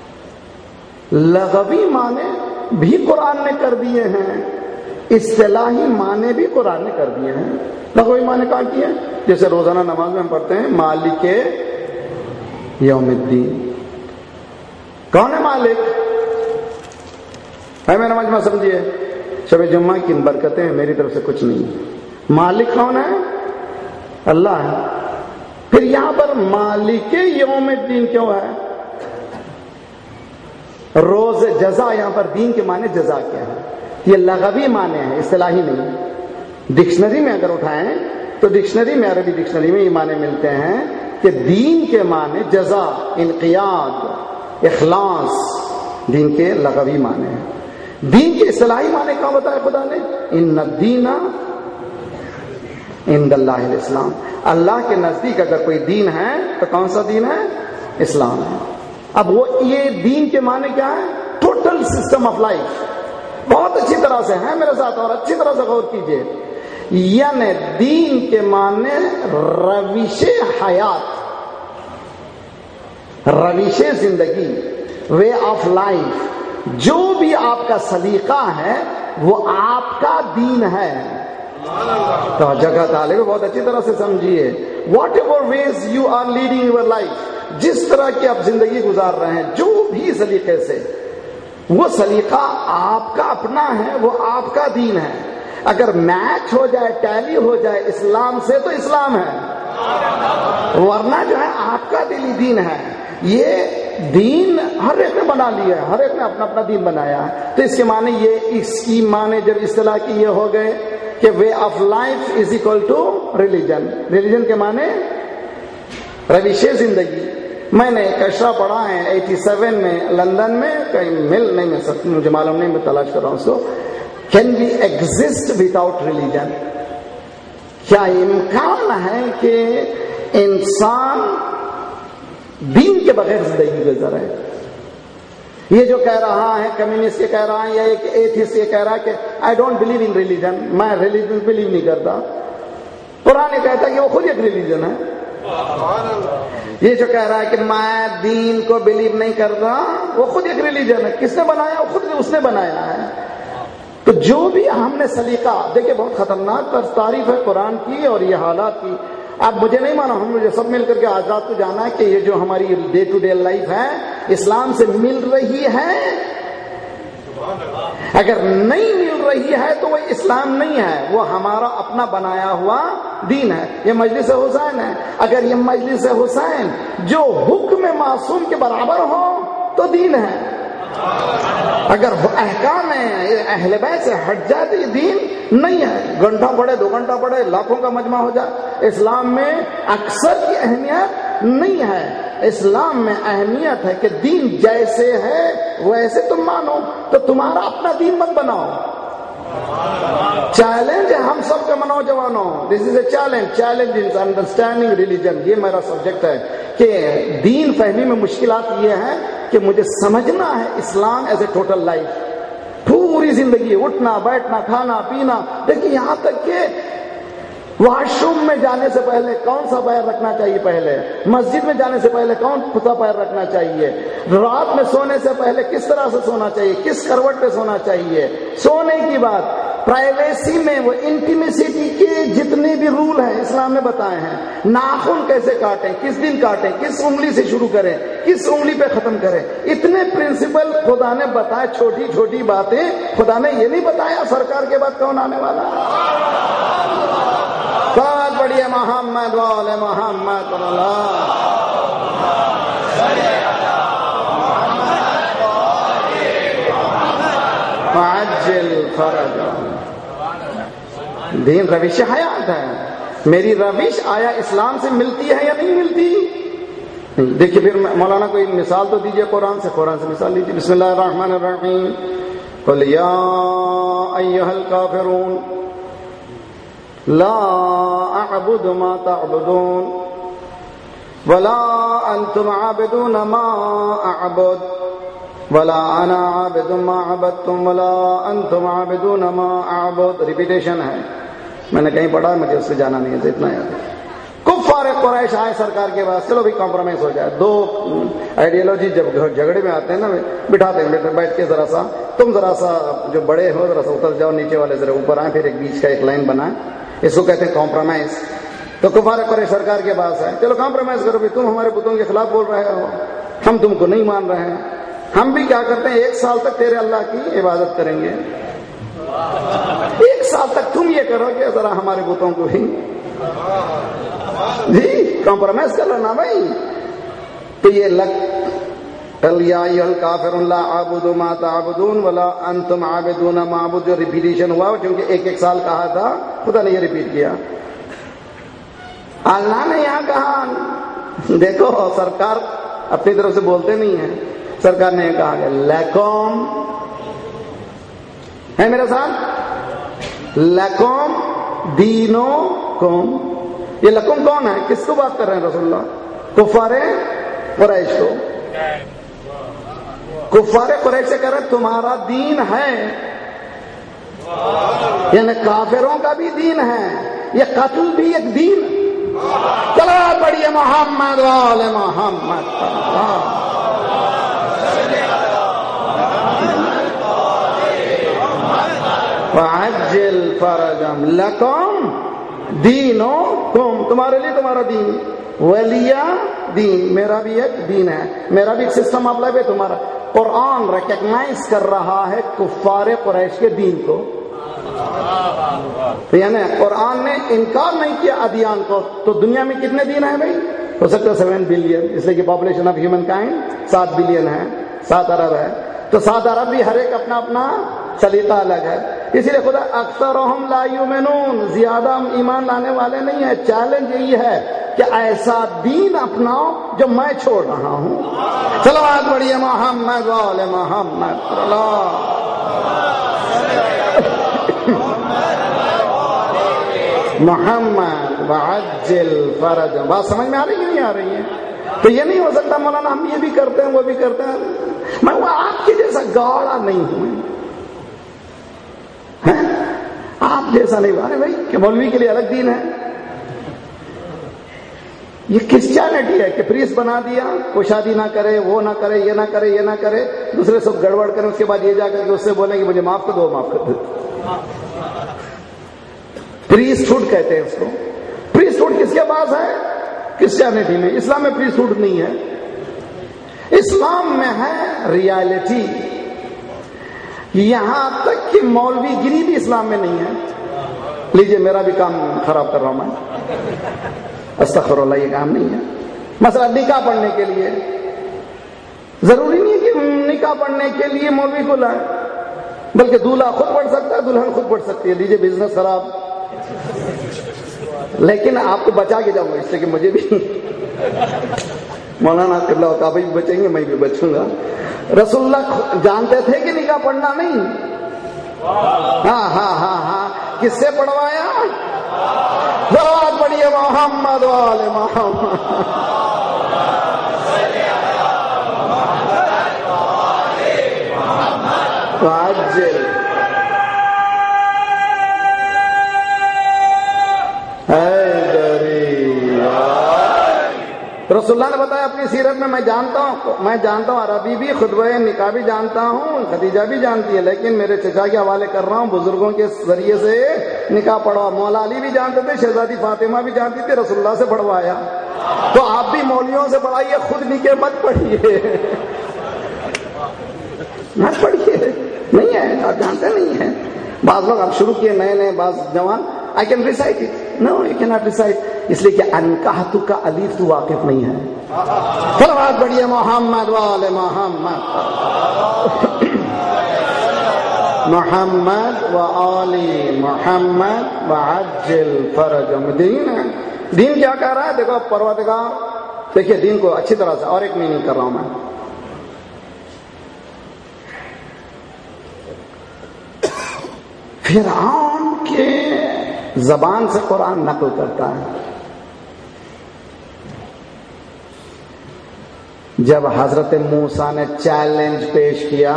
لغوی معنی بھی قرآن نے کر دیے ہیں, اصطلاحی معنی بھی قرآن نے کر دیے ہیں. لغوی معنی کہاں کیے ہیں؟ جیسے روزانہ نماز میں ہم پڑھتے ہیں مالک یوم الدین. کون ہے مالک؟ ہے میرا مجمع سمجھیے, شب جمعہ کی برکتیں میری طرف سے کچھ نہیں. مالک کون ہے؟ اللہ ہے. پھر یہاں پر مالک یوم الدین کیوں ہے؟ روز جزا. یہاں پر دین کے معنی جزا کیا ہے؟ یہ لغوی معنی ہے, اصطلاحی نہیں. ڈکشنری میں اگر اٹھائیں تو ڈکشنری میں, عربی ڈکشنری میں یہ معنی ملتے ہیں کہ دین کے معنی جزا, انقیاد, اخلاص. دین کے لغوی معنی ہیں. دین کے اصطلاحی معنی کہاں بتایا خدا نے؟ ان الدین عند اللہ الاسلام. اللہ کے نزدیک اگر کوئی دین ہے تو کون سا دین ہے؟ اسلام ہے. اب وہ یہ دین کے معنی کیا ہے؟ Total system of life. بہت اچھی طرح سے ہے میرے ساتھ اور اچھی طرح سے غور کیجئے. یعنی دین کے معنی روش حیات, روش زندگی, وے آف لائف. جو بھی آپ کا سلیقہ ہے وہ آپ کا دین ہے. تو جگہ طالب بہت اچھی طرح سے سمجھیے. Whatever ways you are leading your life, جس طرح کی آپ زندگی گزار رہے ہیں, جو بھی سلیقے سے, وہ سلیقہ آپ کا اپنا ہے, وہ آپ کا دین ہے. اگر میچ ہو جائے, ٹیلی ہو جائے اسلام سے تو اسلام ہے, ورنہ جو ہے آپ کا دلی دین ہے. یہ دین ہر ایک نے بنا لیا ہے, ہر ایک نے اپنا اپنا دین بنایا ہے. تو اس کے معنی یہ, اس کی معنی جب اصطلاح کی یہ ہو گئے کہ way of life is equal to religion. Religion کے معنی روش زندگی. میں نے ایک اشرا پڑھا ہے ایٹی سیون میں لندن میں, کہیں مل نہیں مل سکتی, مجھے معلوم نہیں, میں تلاش کر رہا ہوں اس کو. Can we exist without religion? کیا امکان ہے کہ انسان دین کے بغیر زندگی گزر رہا ہے؟ یہ جو کہہ رہا ہے کمیونسٹ یہ کہہ رہا ہے, یا ایک ایتھیسٹ یہ کہہ رہا ہے کہ I don't believe in religion, میں ریلیجن بلیو نہیں کرتا. قرآن کہتا ہے کہ وہ خود ایک ریلیجن ہے. یہ جو کہہ رہا ہے کہ میں دین کو بلیو نہیں کرتا, وہ خود ایک ریلیجن ہے. کس نے بنایا؟ وہ خود اس نے بنایا ہے. تو جو بھی ہم نے سلیقہ, دیکھیں بہت خطرناک تعریف ہے قرآن کی اور یہ حالات کی. اب مجھے نہیں مانا, ہم مجھے سب مل کر کے آزاد کو جانا ہے کہ یہ جو ہماری ڈے ٹو ڈے لائف ہے اسلام سے مل رہی ہے. اگر نہیں مل رہی ہے تو وہ اسلام نہیں ہے, وہ ہمارا اپنا بنایا ہوا دین ہے. یہ مجلس حسین ہے. اگر یہ مجلس حسین جو حکم معصوم کے برابر ہو تو دین ہے. اگر احکام ہے اہل بیت سے ہٹ جائے تو یہ دین نہیں ہے. گھنٹہ پڑھے دو گھنٹہ پڑھے لاکھوں کا مجمع ہو جائے. اسلام میں اکثر کی اہمیت نہیں ہے. اسلام میں اہمیت ہے کہ دین جیسے ہے ویسے تم مانو. تو تمہارا اپنا دین مت بناؤ. چیلنج ہے ہم سب کے نوجوانوں. This is a challenge challenge in understanding religion. یہ میرا سبجیکٹ ہے کہ دین فہمی میں مشکلات یہ ہیں کہ مجھے سمجھنا ہے Islam as a total life. پوری زندگی اٹھنا بیٹھنا کھانا پینا. دیکھیے یہاں تک کہ واش روم میں جانے سے پہلے کون سا پیر رکھنا چاہیے, پہلے مسجد میں جانے سے پہلے کون سا پیر رکھنا چاہیے, رات میں سونے سے پہلے کس طرح سے سونا چاہیے, کس کروٹ پہ سونا چاہیے, سونے کی بات, پرائیویسی میں وہ انٹیمیسٹی کے جتنے بھی رول ہیں اسلام نے بتائے ہیں. ناخن کیسے کاٹیں, کس دن کاٹیں, کس انگلی سے شروع کریں, کس انگلی پہ ختم کریں, اتنے پرنسپل خدا نے بتائے. چھوٹی چھوٹی باتیں خدا نے یہ نہیں بتایا سرکار کے بعد کون آنے والا. بہت بڑی ہے محمد والے محمد اللہ. عجل فرج. دین روش حیات ہے. میری روش آیا اسلام سے ملتی ہے یا نہیں ملتی؟ دیکھیے پھر مولانا کوئی مثال تو دیجئے قرآن سے. قرآن سے مثال دیجئے. بسم اللہ الرحمن الرحیم. قل یا ایھا الکافرون لا اعبد ما تعبدون ولا انتم عابدون ما اعبد ولا انا عابد ما عبدتم ولا انتم عابدون ما اعبد. ریپیٹیشن ہے, میں نے کہیں پڑھا, مجھے اس سے جانا نہیں ہے, اتنا یاد ہے. کفار قریش آئے سرکار کے پاس, چلو بھی کمپرومائز ہو جائے. دو آئیڈیالوجی جب جھگڑے میں آتے ہیں نا, بٹھاتے ہیں بیٹھ کے, ذرا سا تم ذرا سا جو بڑے ہو ذرا سا اتر جاؤ, نیچے والے ذرا اوپر آئیں, پھر ایک بیچ کا ایک لائن بنائیں. اس کو کہتے ہیں کمپرومائز. تو کفار قریش سرکار کے پاس ہے, چلو کمپرومائز کرو بھی, تم ہمارے بتوں کے خلاف بول رہے ہو, ہم تم کو نہیں مان رہے ہیں, ہم بھی کیا کرتے ہیں ایک سال تک تیرے اللہ کی عبادت کریں گے. ایک سال تک تم یہ کرو گے, ذرا ہمارے بتوں کو ہی جی کمپرومائز کر لینا بھائی. تو یہ لگ یا ایھا الکافرون لا اعبد ما تعبدون ولا انتم عابدون ما اعبد. جو ریپیٹیشن ہوا کیونکہ ایک ایک سال کہا تھا, خدا نے یہ ریپیٹ کیا. اللہ نے یہاں کہا, دیکھو سرکار اپنی طرف سے بولتے نہیں ہیں, سرکار نے یہ کہا کہ لکم ہے میرے ساتھ, لکم دینکم. یہ لکم کون ہے, کس کو بات کر رہے ہیں رسول اللہ؟ کفار قریش کو. کفار قریش سے کہہ رہے تمہارا دین ہے, یعنی کافروں کا بھی دین ہے. یہ قتل بھی ایک دین. چلو پڑھیے محمد والے محمد. وعجل فرجم لکم دینکم. تمہارے لیے تمہارا دین. ولیہ دین, میرا بھی ایک دین ہے, میرا بھی ایک سسٹم آپ لگے. تمہارا قرآن ریکگنائز کر رہا ہے کفار قریش کے دین کو. یعنی قرآن نے انکار نہیں کیا ادیان کو. تو دنیا میں کتنے دین ہیں بھائی؟ ہو سکتا ہے سیون بلین, اس لیے کہ پاپولیشن آف ہیومن کائنڈ سات بلین ہے, سات ارب ہے. تو سات ارب بھی ہر ایک اپنا اپنا سلیقہ الگ ہے. اسی لیے خدا اکثرہم لا یؤمنون, زیادہ ایمان لانے والے نہیں ہیں. چیلنج یہی ہے کہ ایسا دین اپناؤ جو میں چھوڑ رہا ہوں. چلو آج بڑھیے محمد والے محمد. محمد وعجل فرج. بات سمجھ میں آ رہی ہے نہیں آ رہی ہے؟ تو یہ نہیں ہو سکتا مولانا ہم یہ بھی کرتے ہیں وہ بھی کرتے ہیں. میں وہ آپ کے جیسا گاڑا نہیں ہوں, آپ جیسا نہیں. ارے بھائی کہ مولوی کے لیے الگ دین ہے. یہ کرسچینٹی ہے کہ پریس بنا دیا, وہ شادی نہ کرے, وہ نہ کرے, یہ نہ کرے, یہ نہ کرے, دوسرے سب گڑبڑ کریں, اس کے بعد یہ جا کر کے اس سے بولیں کہ مجھے معاف کر دو, معاف کر دو. پریسٹہوڈ کہتے ہیں اس کو. پریسٹہوڈ کس کے پاس ہے؟ کرسچینٹی میں. اسلام میں پریسٹہوڈ نہیں ہے. اسلام میں ہے ریالٹی. یہاں تک کہ مولوی گری بھی اسلام میں نہیں ہے. لیجئے میرا بھی کام خراب کر رہا ہوں میں, استغفر اللہ, یہ کام نہیں ہے. مثلا نکاح پڑھنے کے لیے ضروری نہیں ہے کہ نکاح پڑھنے کے لیے مولوی کو لائیں، بلکہ دولہا خود پڑھ سکتا ہے، دلہن خود پڑھ سکتی ہے. لیجیے بزنس خراب، لیکن آپ کو بچا کے جاؤں گا اس لیے کہ مجھے بھی مولانا قبلہ وقافی بھی بچیں گے، میں بھی بچوں گا. رسول اللہ جانتے تھے کہ نکاح پڑھنا نہیں. ہاں ہاں ہاں ہاں کس سے پڑھوایا؟ بات پڑھیے محمد والے محمد. رسول اللہ نے بتایا اپنی سیرت میں، میں جانتا ہوں میں جانتا ہوں عربی بھی، خطبہ نکاح بھی جانتا ہوں، خدیجہ بھی جانتی ہے، لیکن میرے چچا کے حوالے کر رہا ہوں، بزرگوں کے ذریعے سے نکاح پڑھوا. مولا علی بھی جانتے تھے، شہزادی فاطمہ بھی جانتی تھی، رسول اللہ سے پڑھوایا. تو آپ بھی مولویوں سے پڑھائیے، خود نکاح مت پڑھیے، مت پڑھیے. نہیں ہے، آپ جانتے نہیں ہیں. بعض لوگ اب شروع کیے نئے نئے، بعض جوان I can recite it. No, you cannot recite. اس لیے کہ انکحتو کا الف تو واقف نہیں ہے. صلوات پڑھیے محمد والے محمد. محمد و آل محمد وعجل فرجهم. دین ہے. دین کیا کہہ رہا ہے؟ دیکھو پروردگار، دیکھیے دین کو اچھی طرح سے، اور ایک میننگ کر رہا ہوں میں. فرعون کے زبان سے قرآن نقل کرتا ہے. جب حضرت موسیٰ نے چیلنج پیش کیا،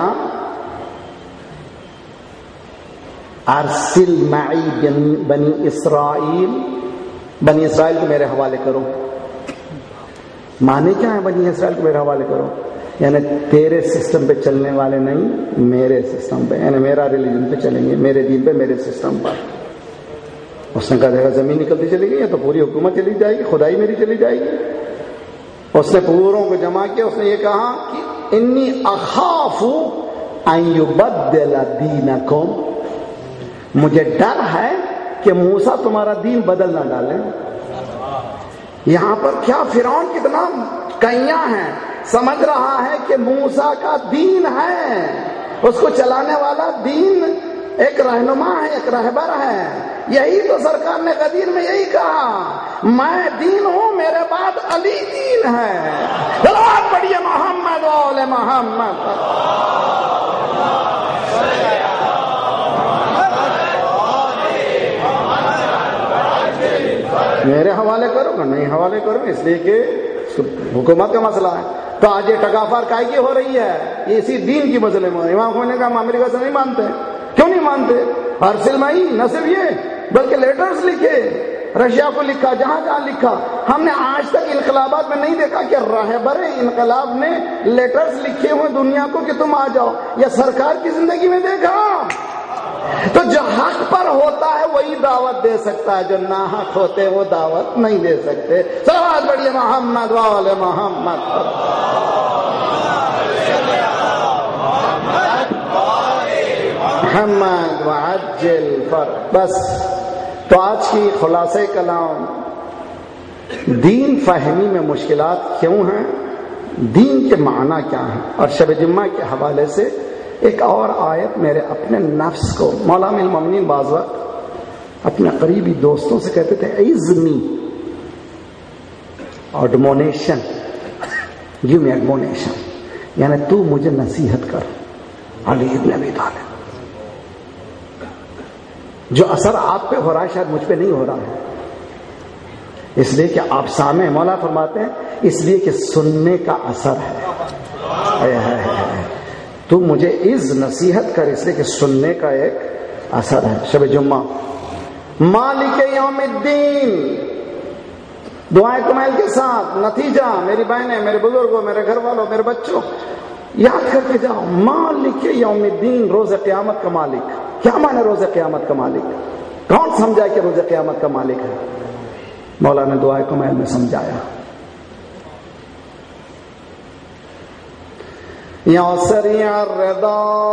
ارسل معی بنی اسرائیل، بنی اسرائیل کو میرے حوالے کرو. مانے کیا ہے بنی اسرائیل کو میرے حوالے کرو؟ یعنی تیرے سسٹم پہ چلنے والے نہیں، میرے سسٹم پہ، یعنی میرا ریلیجن پہ چلیں گے، میرے دین پہ، میرے سسٹم پر. اس نے کہا دیکھا زمین نکلتی چلی گئی ہے تو پوری حکومت چلی جائے گی، خدائی میری چلی جائے گی. اس نے پوروں کو جمع کیا، اس نے یہ کہا کہ انی اخاف ان یبدل دینکم، مجھے ڈر ہے کہ موسیٰ تمہارا دین بدل نہ ڈالے. یہاں پر کیا فرعون کتنا کیاں ہے، سمجھ رہا ہے کہ موسیٰ کا دین ہے، اس کو چلانے والا دین ایک رہنما ہے، ایک رہبر ہے. یہی تو سرکار نے غدیر میں یہی کہا، میں دین ہوں، میرے بعد علی دین ہے. صلوات پڑھیے محمد والے محمد. میرے حوالے کرو گا؟ نہیں حوالے کرو، اس لیے کہ حکومت کا مسئلہ ہے. تو آج یہ ٹکافار کائی کی ہو رہی ہے؟ یہ اسی دین کی مسئلے میں. امام خمینی نے کہا ہم امریکہ سے نہیں مانتے. کیوں نہیں مانتے؟ ارسل معی، نہ صرف یہ بلکہ لیٹرز لکھے، رشیا کو لکھا، جہاں جہاں لکھا. ہم نے آج تک انقلابات میں نہیں دیکھا کہ راہبر انقلاب نے لیٹرز لکھے ہوئے دنیا کو کہ تم آ جاؤ. یا سرکار کی زندگی میں دیکھا؟ تو جو حق پر ہوتا ہے وہی دعوت دے سکتا ہے، جو ناحق ہوتے ہیں وہ دعوت نہیں دے سکتے. صلوات پڑھیے محمد والے محمد. محمد وعجل فر. بس تو آج کی خلاصہ کلام، دین فہمی میں مشکلات کیوں ہیں، دین کے معنی کیا ہیں. اور شب جمعہ کے حوالے سے ایک اور آیت میرے اپنے نفس کو، مولانا المومنین بعض وقت اپنے قریبی دوستوں سے کہتے تھے عزمی، ایڈمونیشن، گیو می ایڈمونیشن، یعنی تو مجھے نصیحت کر. علی ابن ابی طالب، جو اثر آپ پہ ہو رہا ہے شاید مجھ پہ نہیں ہو رہا ہے، اس لیے کہ آپ سامع. مولا فرماتے ہیں اس لیے کہ سننے کا اثر ہے. تو مجھے عز نصیحت کر، اس لیے کہ سننے کا ایک اثر ہے. شب جمعہ، مالک یوم الدین، دعائیں کمیل کے ساتھ. نتیجہ میری بہنیں، میرے بزرگوں، میرے گھر والوں، میرے بچوں، یاد کر کے جاؤ، مالک یوم الدین، روز قیامت کا مالک. کیا معنی روز قیامت کا مالک؟ کون سمجھا کہ روز قیامت کا مالک ہے؟ مولا نے دعائیں کمیل میں سمجھایا. یا سریع الرضا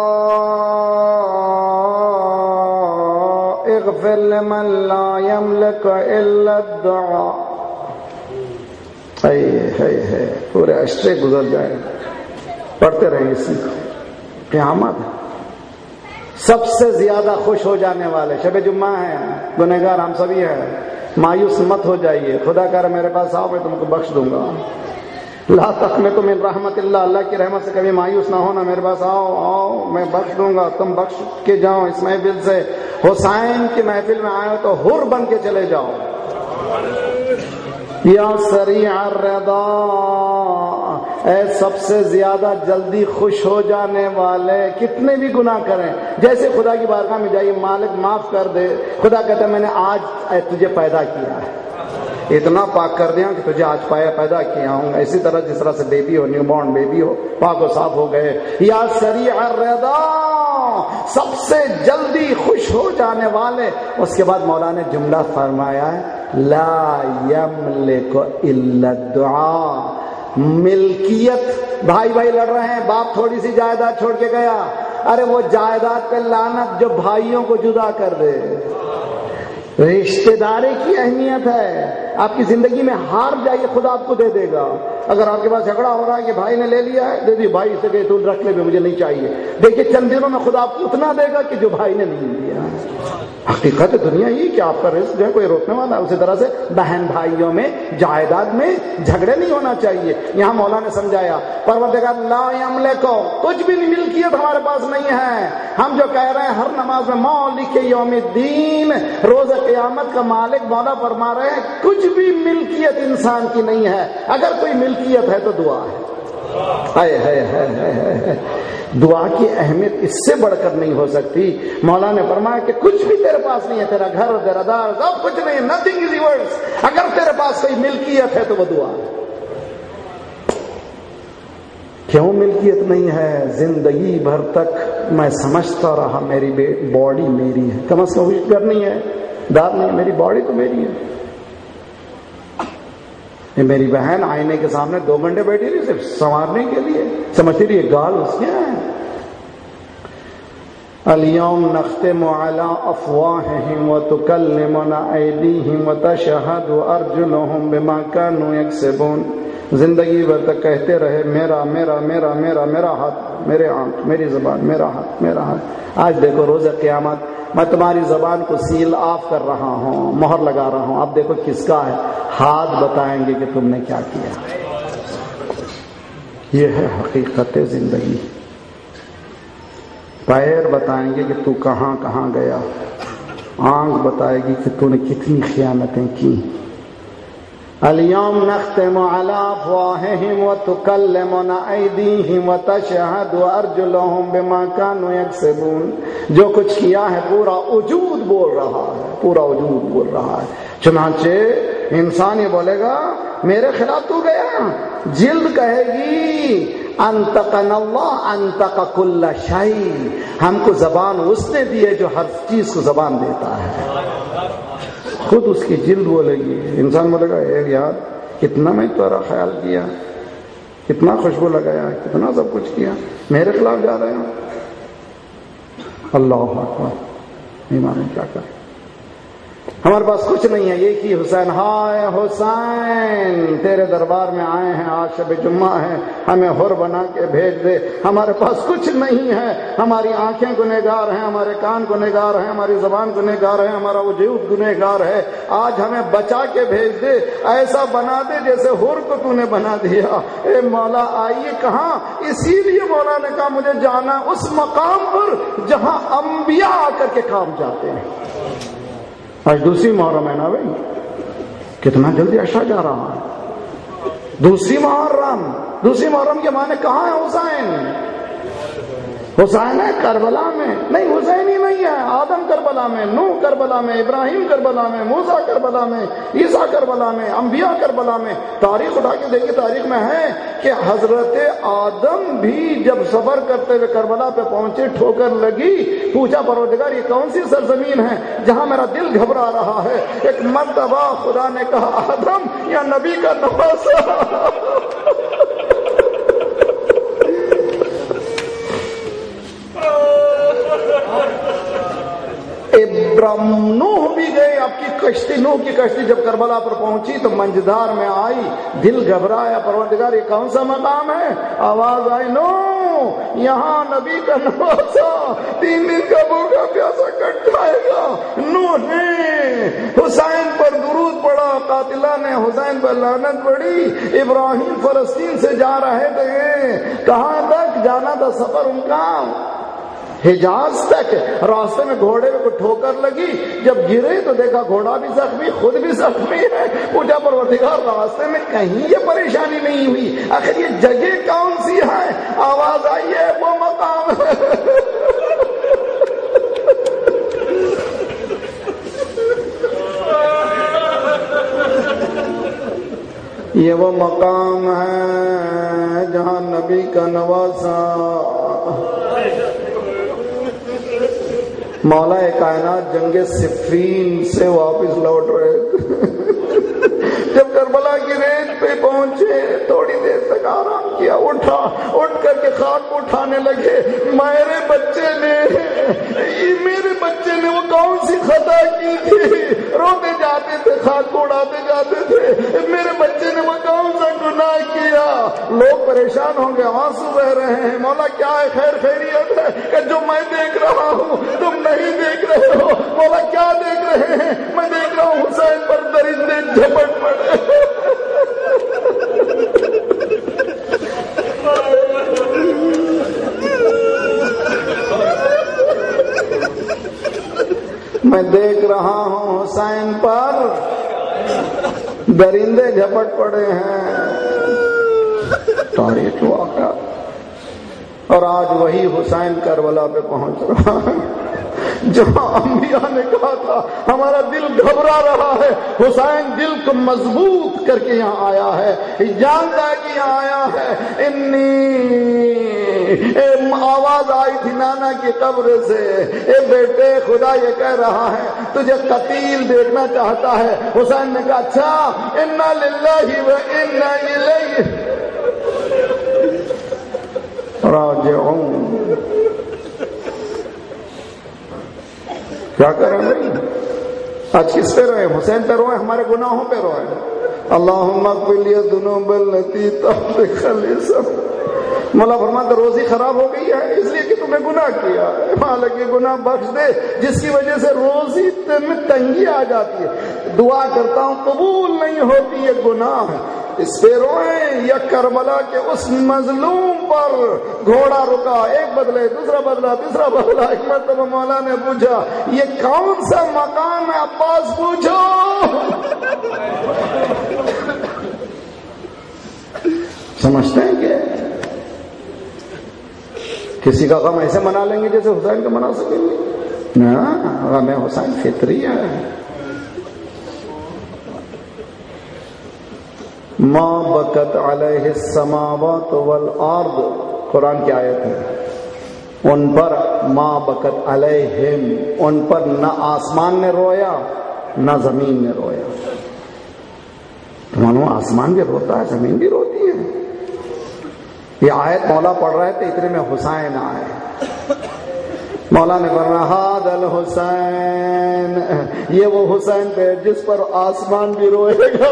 اغفر لمن لا يملك الا الدعاء. اے ہے ہے پورے اشرے گزر جائے. پڑھتے رہیں اسی کو. قیامت سب سے زیادہ خوش ہو جانے والے شب جمعہ ہے. گنہگار ہم سبھی ہیں. مایوس مت ہو جائیے. خدا کہہ رہا میرے پاس آؤ میں تم کو بخش دوں گا. لا تقنطوا من رحمت اللہ. اللہ کی رحمت سے کبھی مایوس نہ ہونا. میرے پاس آؤ آؤ میں بخش دوں گا. تم بخش کے جاؤ. اس محفل سے حسین کی محفل میں آئے ہو تو حر بن کے چلے جاؤ. یا سریع الرضا، اے سب سے زیادہ جلدی خوش ہو جانے والے. کتنے بھی گناہ کریں، جیسے خدا کی بارگاہ میں جائیے، مالک معاف کر دے. خدا کہتا ہے میں نے آج تجھے پیدا کیا ہے، اتنا پاک کر دیا کہ تجھے آج پایا پیدا کیا ہوں. اسی طرح جس طرح سے بیبی ہو، نیو بورن بیبی ہو، پاک و صاف ہو گئے. یا سریع الرضا، سب سے جلدی خوش ہو جانے والے. اس کے بعد مولا نے جملہ فرمایا ہے لا یملک الا الدعاء. ملکیت، بھائی بھائی لڑ رہے ہیں، باپ تھوڑی سی جائیداد چھوڑ کے گیا، ارے وہ جائیداد پہ لعنت جو بھائیوں کو جدا کر دے. رشتہ داری کی اہمیت ہے. آپ کی زندگی میں ہار جائیے، خدا آپ کو دے دے گا. اگر آپ کے پاس جھگڑا ہو رہا ہے کہ بھائی نے لے لیا ہے، دے دی بھائی سے کہ تو رکھ لے بھی، مجھے نہیں چاہیے. دیکھیے چند دنوں میں خدا آپ کو اتنا دے گا کہ جو بھائی نے نہیں دیا. حقیقت دنیا یہ کہ آپ کا رزق جو ہے کوئی روکنے والا ہے. اسی طرح سے بہن بھائیوں میں، جائیداد میں جھگڑے نہیں ہونا چاہیے. یہاں مولا نے سمجھایا پروردگار لا یملک، کچھ بھی ملکیت ہمارے پاس نہیں ہے. ہم جو کہہ رہے ہیں ہر نماز میں مالک یوم الدین، روز قیامت کا مالک مولا فرما رہے ہیں کچھ بھی ملکیت انسان کی نہیں ہے. اگر کوئی ملکیت ہے تو دعا ہے. ہائے ہائے ہائے ہائے، دعا کی اہمیت اس سے بڑھ کر نہیں ہو سکتی. مولا نے فرمایا کہ کچھ بھی تیرے پاس نہیں ہے، تیرا گھر، تیرا دار، سب کچھ نہیں ہے. Nothing is yours. اگر تیرے پاس کوئی ملکیت ہے تو وہ دعا ہے. کیوں ملکیت نہیں ہے؟ زندگی بھر تک میں سمجھتا رہا میری باڈی میری ہے. کم از کم گھر نہیں ہے، دار نہیں ہے، میری باڈی تو میری ہے. یہ میری بہن آئینے کے سامنے دو گھنٹے بیٹھی رہی صرف سنوارنے کے لیے، سمجھتی رہی گال اس کے ہیں. اليوم نختم على افواههم وتكلمنا ايديهم وتشهد ارجلهم بما كانوا يكسبون. زندگی بھر تک کہتے رہے میرا میرا میرا میرا میرا ہاتھ، میرے آنکھ، میری زبان، میرا ہاتھ، میرا ہاتھ. آج دیکھو روز قیامت میں تمہاری زبان کو سیل آف کر رہا ہوں، مہر لگا رہا ہوں. اب دیکھو کس کا ہے. ہاتھ بتائیں گے کہ تم نے کیا کیا. یہ ہے حقیقت زندگی. پیر بتائیں گے کہ تو کہاں کہاں گیا. آنکھ بتائے گی کہ تو نے کتنی خیانتیں کی. اليوم نختم على افواههم وتكلمنا ايديهم وتشهد ارجلهم بما كانوا يكسبون. جو کچھ کیا ہے پورا وجود بول رہا ہے، پورا وجود بول رہا ہے. چنانچہ انسان یہ بولے گا میرے خلاف تو گیا. جلد کہے گی انطقنا اللہ انطق کل شیء. ہم کو زبان اس نے دی ہے جو ہر چیز کو زبان دیتا ہے. خود اس کی جلد بولے گی. انسان بولے گا اے یار کتنا میں تمہارا خیال کیا، کتنا خوشبو لگایا، کتنا سب کچھ کیا، میرے خلاف جا رہے ہو. اللہ اکبر. ایمان کیا کر. ہمارے پاس کچھ نہیں ہے. یہ کی حسین، ہائے حسین تیرے دربار میں آئے ہیں، آج شب جمعہ ہے، ہمیں حر بنا کے بھیج دے. ہمارے پاس کچھ نہیں ہے. ہماری آنکھیں گنہگار ہیں، ہمارے کان گنہگار ہیں، ہماری زبان گنہگار ہے، ہمارا وجود گنہگار ہے. آج ہمیں بچا کے بھیج دے، ایسا بنا دے جیسے حر کو تو نے بنا دیا. اے مولا آئیے کہاں. اسی لیے مولا نے کہا مجھے جانا اس مقام پر جہاں انبیاء آ کر کے کام جاتے ہیں. آج دوسری محرم ہے نا بھائی، کتنا جلدی عشاء جا رہا ہے. دوسری محرم، دوسری محرم کے معنی کہاں ہے حسین؟ حسین ہے کربلا میں. نہیں حسین ہی نہیں ہے. آدم کربلا میں، نوح کربلا میں، ابراہیم کربلا میں، موسیٰ کربلا میں، عیسیٰ کربلا میں، انبیاء کربلا میں. تاریخ اٹھا کے دیکھیے، تاریخ میں ہے کہ حضرت آدم بھی جب سفر کرتے ہوئے کربلا پہ پہنچے، ٹھوکر لگی، پوچھا پروردگار یہ کون سی سرزمین ہے جہاں میرا دل گھبرا رہا ہے. ایک مرتبہ خدا نے کہا آدم یا نبی کا نواسا. ابراہیم نوح بھی گئے. آپ کی کشتی، نوح کی کشتی جب کربلا پر پہنچی تو منجدار میں آئی، دل گھبرایا، پروردگار یہ کون سا مقام ہے؟ آواز آئی نوح یہاں نبی کا نواسا تین دن کا بھوکا پیاسا کٹ جائے گا۔ نوح نے حسین پر درود پڑا، قاتلہ نے حسین پر لعنت پڑی۔ ابراہیم فلسطین سے جا رہے تھے، کہاں تک جانا تھا سفر ان کا؟ حجاز تک۔ راستے میں گھوڑے میں کوئی ٹھوکر لگی، جب گرے تو دیکھا گھوڑا بھی زخمی، خود بھی زخمی ہے۔ پوچھا پروردگار راستے میں کہیں یہ پریشانی نہیں ہوئی؟ آخر یہ جگہ کون سی ہے؟ آواز آئی ہے وہ مقام ہے۔ یہ وہ مقام ہے جہاں نبی کا نواسا مولا کائنات جنگ صفین سے واپس لوٹ رہے تھے۔ جب کربلا کی ریت پہ پہنچے تھوڑی دیر تک آرام کیا، اٹھا، اٹھ کر کے خاک کو اٹھانے لگے۔ میرے بچے نے میرے بچے نے وہ کون سی خطا کی تھی؟ روتے جاتے تھے، خاک کو اڑاتے جاتے تھے۔ میرے بچے نے وہ کون سا گناہ کیا؟ لوگ پریشان ہوں گے، آنسو بہ رہے ہیں۔ مولا کیا ہے؟ خیر خیریت ہے کہ جو میں دیکھ رہا ہوں تم نہیں دیکھ رہے ہو۔ مولا کیا دیکھ رہے ہیں؟ میں دیکھ رہا ہوں حسین پر درندے جھپٹ پڑے۔ میں دیکھ رہا ہوں حسین پر درندے جھپٹ پڑے ہیں۔ تاریخ واقعہ، اور آج وہی حسین کربلا پہ پہنچ رہا ہے جہاں انبیاء نے کہا تھا ہمارا دل گھبرا رہا ہے، حسین دل کو مضبوط کر کے یہاں آیا ہے، جانتا ہے کہ یہاں آیا ہے۔ انی آواز آئی تھی نانا کی قبر سے، اے بیٹے خدا یہ کہہ رہا ہے تجھے قتیل دیکھنا چاہتا ہے۔ حسین نے کہا اچھا، انا للہ و انا الیہ راجعون۔ کیا کریں بھائی؟ آج کس پہ روئے؟ حسین پہ روئے، ہمارے گناہوں پہ روئے۔ اللہم اغفر لی الذنوب التي تحت خلیصہ۔ مولا فرماتا روزی خراب ہو گئی ہے اس لیے کہ تم نے گناہ کیا، حالانکہ گناہ بخش دے جس کی وجہ سے روزی میں تنگی آ جاتی ہے۔ دعا کرتا ہوں قبول نہیں ہوتی، یہ گناہ ہے۔ اس پہ روئیں یا کربلا کے اس مظلوم پر گھوڑا رکا، ایک بدلے دوسرا بدلا تیسرا بدلا۔ ایک مرتبہ مولا نے پوچھا یہ کون سا مقام ہے؟ عباس پوچھو۔ سمجھتے ہیں کہ کسی کا غم ایسے منا لیں گے جیسے حسین کا منا سکیں گے؟ نا، غم حسین فطری ہے۔ ما بکت علیہ السماوات والارض، قرآن کی آیت ہے، ان پر ما بکت علیہم، ان پر نہ آسمان نے رویا نہ زمین نے رویا۔ مانو آسمان بھی روتا ہے، زمین بھی روتی ہے۔ یہ آیت مولا پڑھ رہے تھے، اتنے میں حسین آئے۔ مولا نے فرمایا ہاد الحسین، یہ وہ حسین پہ جس پر آسمان بھی روئے گا۔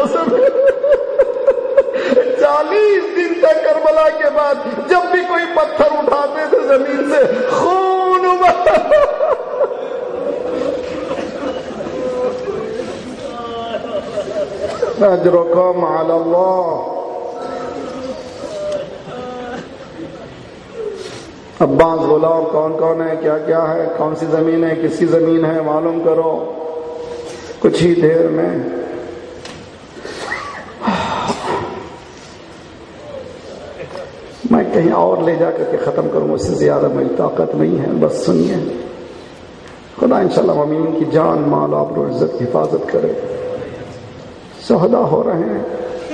چالیس دن تک کربلا کے بعد جب بھی کوئی پتھر اٹھاتے تھے زمین سے خون اجرکم علی اللہ۔ عباس غلام کون کون ہے، کیا کیا ہے، کون سی زمین ہے، کس کی زمین ہے، معلوم کرو کچھ ہی دیر میں۔ میں کہیں اور لے جا کر کے ختم کروں، اس سے زیادہ میری طاقت نہیں ہے، بس سنیے۔ خدا انشاءاللہ مومنین کی جان مال آبرو و عزت کی حفاظت کرے۔ شہدا ہو رہے ہیں۔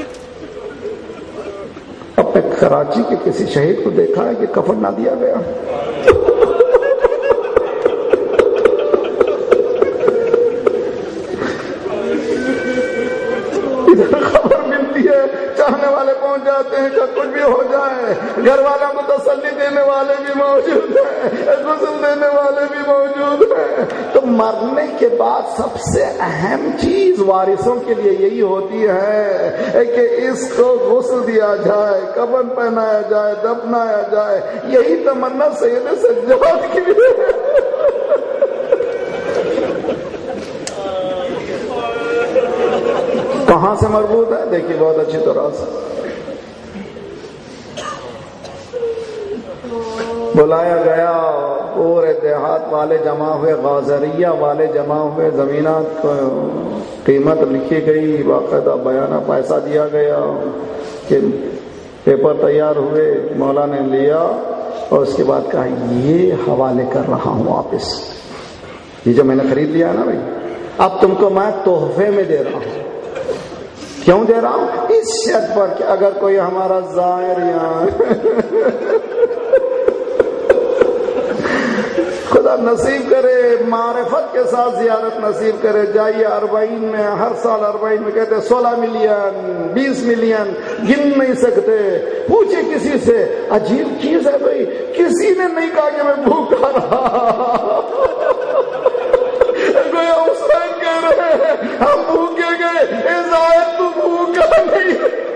اپنے کراچی کے کسی شہید کو دیکھا ہے کہ کفن نہ دیا گیا؟ ادھر خبر ملتی ہے چاہنے والے پہنچ جاتے ہیں کہ کچھ بھی ہو جائے، گھر والوں کو تسلی دینے والے بھی موجود ہیں، غسل دینے والے بھی موجود ہیں۔ تو مرنے کے بعد سب سے اہم چیز وارثوں کے لیے یہی ہوتی ہے کہ اس کو غسل دیا جائے، کفن پہنایا جائے، دفنایا جائے۔ یہی تمنا سید سجاد کی بھی ہے۔ کہاں سے مربوط ہے دیکھیے بہت اچھی طرح سے۔ بلایا گیا، پورے دیہات والے جمع ہوئے، غازریہ والے جمع ہوئے، زمینات کو قیمت لکھی گئی، باقاعدہ بیانہ پیسہ دیا گیا، کہ پیپر تیار ہوئے، مولا نے لیا اور اس کے بعد کہا یہ حوالے کر رہا ہوں واپس، یہ جو میں نے خرید لیا نا بھائی، اب تم کو میں تحفے میں دے رہا ہوں۔ کیوں دے رہا ہوں؟ اس شرط پر کہ اگر کوئی ہمارا زائر یہاں خدا نصیب کرے، معرفت کے ساتھ زیارت نصیب کرے، جائیے اربعین میں، ہر سال اربعین میں کہتے ہیں سولہ ملین بیس ملین گن نہیں سکتے۔ پوچھے کسی سے، عجیب چیز ہے بھائی، کسی نے نہیں کہا کہ میں بھوکا رہا۔ گویا حسین کہہ رہے ہیں ہم بھوکے گئے، اے زائد تو بھوکا نہیں۔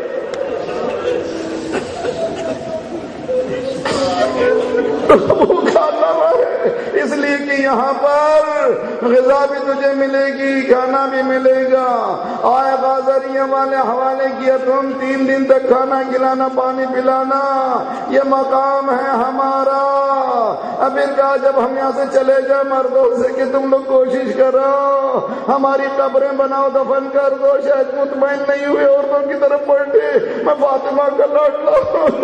بھوکا نہ رہے، اس لیے کہ یہاں پر غذا بھی تجھے ملے گی، کھانا بھی ملے گا۔ آئے غازریہ والے حوالے کیا، تم تین دن تک کھانا کھلانا، پانی پلانا، یہ مقام ہے ہمارا۔ اب پھر کہا جب ہم یہاں سے چلے جائیں مردوں سے کہ تم لوگ کوشش کرو ہماری قبریں بناؤ، دفن کر دو۔ شاید مطمئن نہیں ہوئے، عورتوں کی طرف پلٹے، میں فاطمہ کا لاڈلا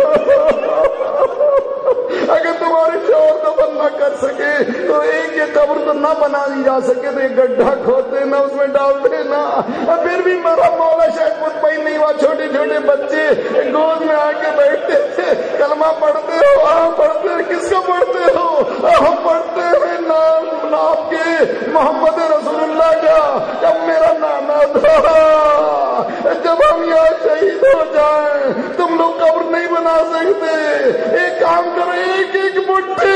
اگر تمہارے شوہر دفن نہ کر سکے تو ایک یہ قبر تو نہ بنا دی جا سکے تو ایک گڈھا کھودتے نا، اس میں ڈال دینا۔ پھر بھی میرا مولا شاید مطمئن نہیں ہوا۔ چھوٹے چھوٹے بچے گود میں آ کے بیٹھتے تھے، کلمہ پڑھتے ہو؟ ہاں پڑھتے ہیں۔ کس کا پڑھتے ہو؟ ہم پڑھتے ہیں نام آپ کے محمد رسول اللہ کا۔ جب میرا نانا تھا، جب ہم یہاں شہید ہو جائیں تم لوگ قبر نہیں بنا سکتے، ایک کام کرو، ایک ایک مٹھی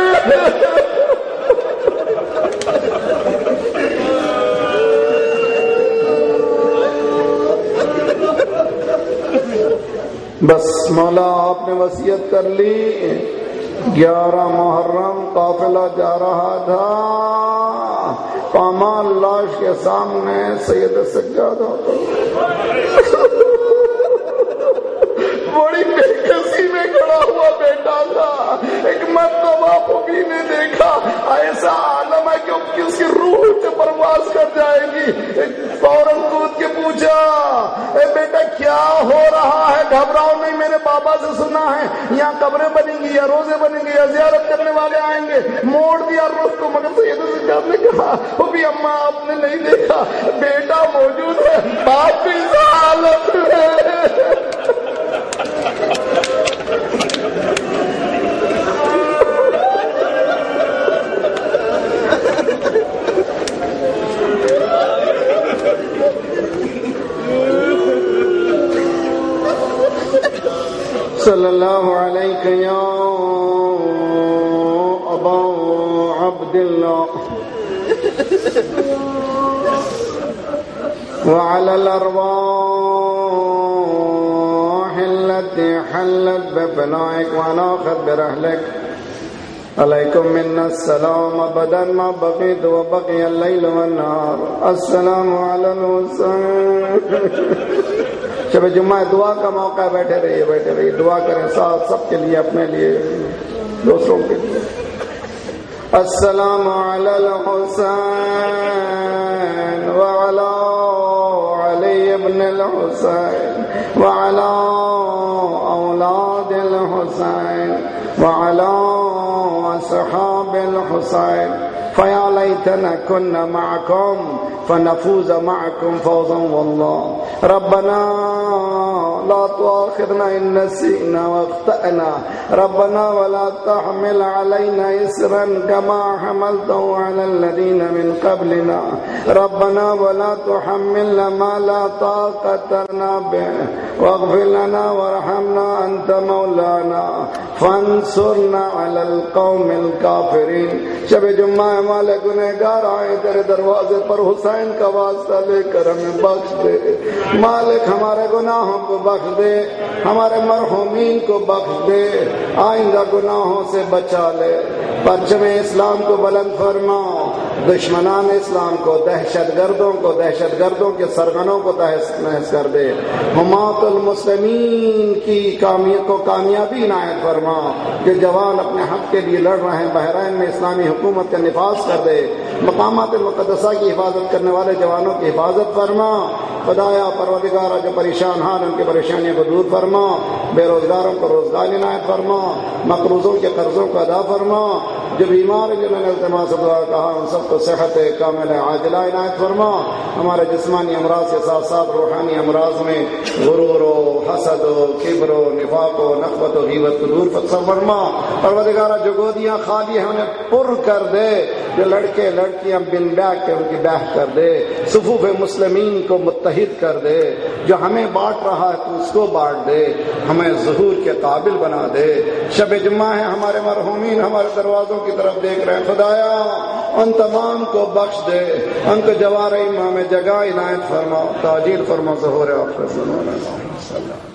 بس مولا آپ نے وصیت کر لی۔ گیارہ محرم قافلہ جا رہا تھا، پامال لاش کے سامنے سید سجاد ہوتا بڑی بے کسی میں کھڑا ہوا بیٹا تھا۔ ایک مرتبہ پھوپھی نے دیکھا ایسا عالم ہے کہ اس کی روح سے پرواز کر جائے گی، فوراً کود کے پوچھا اے بیٹا کیا ہو رہا ہے؟ گھبراؤ نہیں، میرے بابا سے سنا ہے یہاں قبریں بنیں گی یا روزے بنیں گے یا زیارت کرنے والے آئیں گے۔ موڑ دیا رخ کو، مگر سید سجاد نے کہا وہ بھی اماں آپ نے نہیں دیکھا، بیٹا موجود ہے، باپ بھی اس حالت ہے۔ صلی اللہ علیہ یا ابا عبداللہ وعلى الارواح التي حلت ببنائك وناخذ برحلك عليكم منا السلام ابدا ما بقيت وبقي الليل والنهار السلام على الحسين۔ شب جمعہ دعا کا موقع، بیٹھے رہیے بیٹھے رہیے دعا کریں ساتھ، سب کے لیے، اپنے لیے، دوسروں کے لیے۔ السلام علی الحسین وعلی علی ابن الحسین وعلی اولاد الحسین وعلی اصحاب الحسین فیا لیتنا كنا معكم فنفوز معكم فوزا والله ربنا لا تؤاخذنا إن نسينا واخطأنا ربنا ولا تحمل علينا إصرا كما حملته على الذين من قبلنا ربنا ولا تحملنا ما لا طاقة لنا به واغفر لنا وارحمنا أنت مولانا فانصرنا على القوم الكافرين. شب جمعہ مالک گنہگار آئے تیرے دروازے پر حسین کا واسطہ لے کر ہمیں بخش دے. مالک ہمارے گناہوں کو بخش دے, ہمارے مرحومین کو بخش دے, آئندہ گناہوں سے بچا لے. پرچم اسلام کو بلند فرما, دشمنان اسلام کو, دہشت گردوں کو, دہشت گردوں کے سرغنوں کو تہس نہس کر دے. حماة المسلمین کی کامیاب کو کامیابی عنایت فرما, جو جوان اپنے حق کے لیے لڑ رہے ہیں بحرین میں اسلامی حکومت کا نفاذ کر دے. مقامات مقدسہ کی حفاظت کرنے والے جوانوں کی حفاظت فرما. خدایا پروردگارہ جو پریشان حال ان کی پریشانیوں کو دور فرما, بے روزگاروں کو روزگار عنایت فرما, مقروضوں کے قرضوں کو ادا فرما, جو بیمار ہیں جنہوں نے التماس دعا کہا ان سب کو صحت کامل عاجلہ عنایت فرما. ہمارے جسمانی امراض کے ساتھ ساتھ روحانی امراض میں غرور و حسد و کبر و نفاق و نخوت و غیبت کو دور فرما. پروردگارہ جو گودیاں خالی ہیں انہیں پر کر دے, جو لڑکے لڑکیاں بن بیک کے ان کی بیک کر دے. صفوف مسلمین کو متحد کر دے, جو ہمیں بانٹ رہا ہے تو اس کو بانٹ دے, ہمیں ظہور کے قابل بنا دے. شب جمعہ ہے, ہمارے مرحومین ہمارے دروازوں کی طرف دیکھ رہے ہیں. خدایا ان تمام کو بخش دے, ان کو جوار امام جگہ عنایت فرما, تاجیل فرما ظہور آخرت.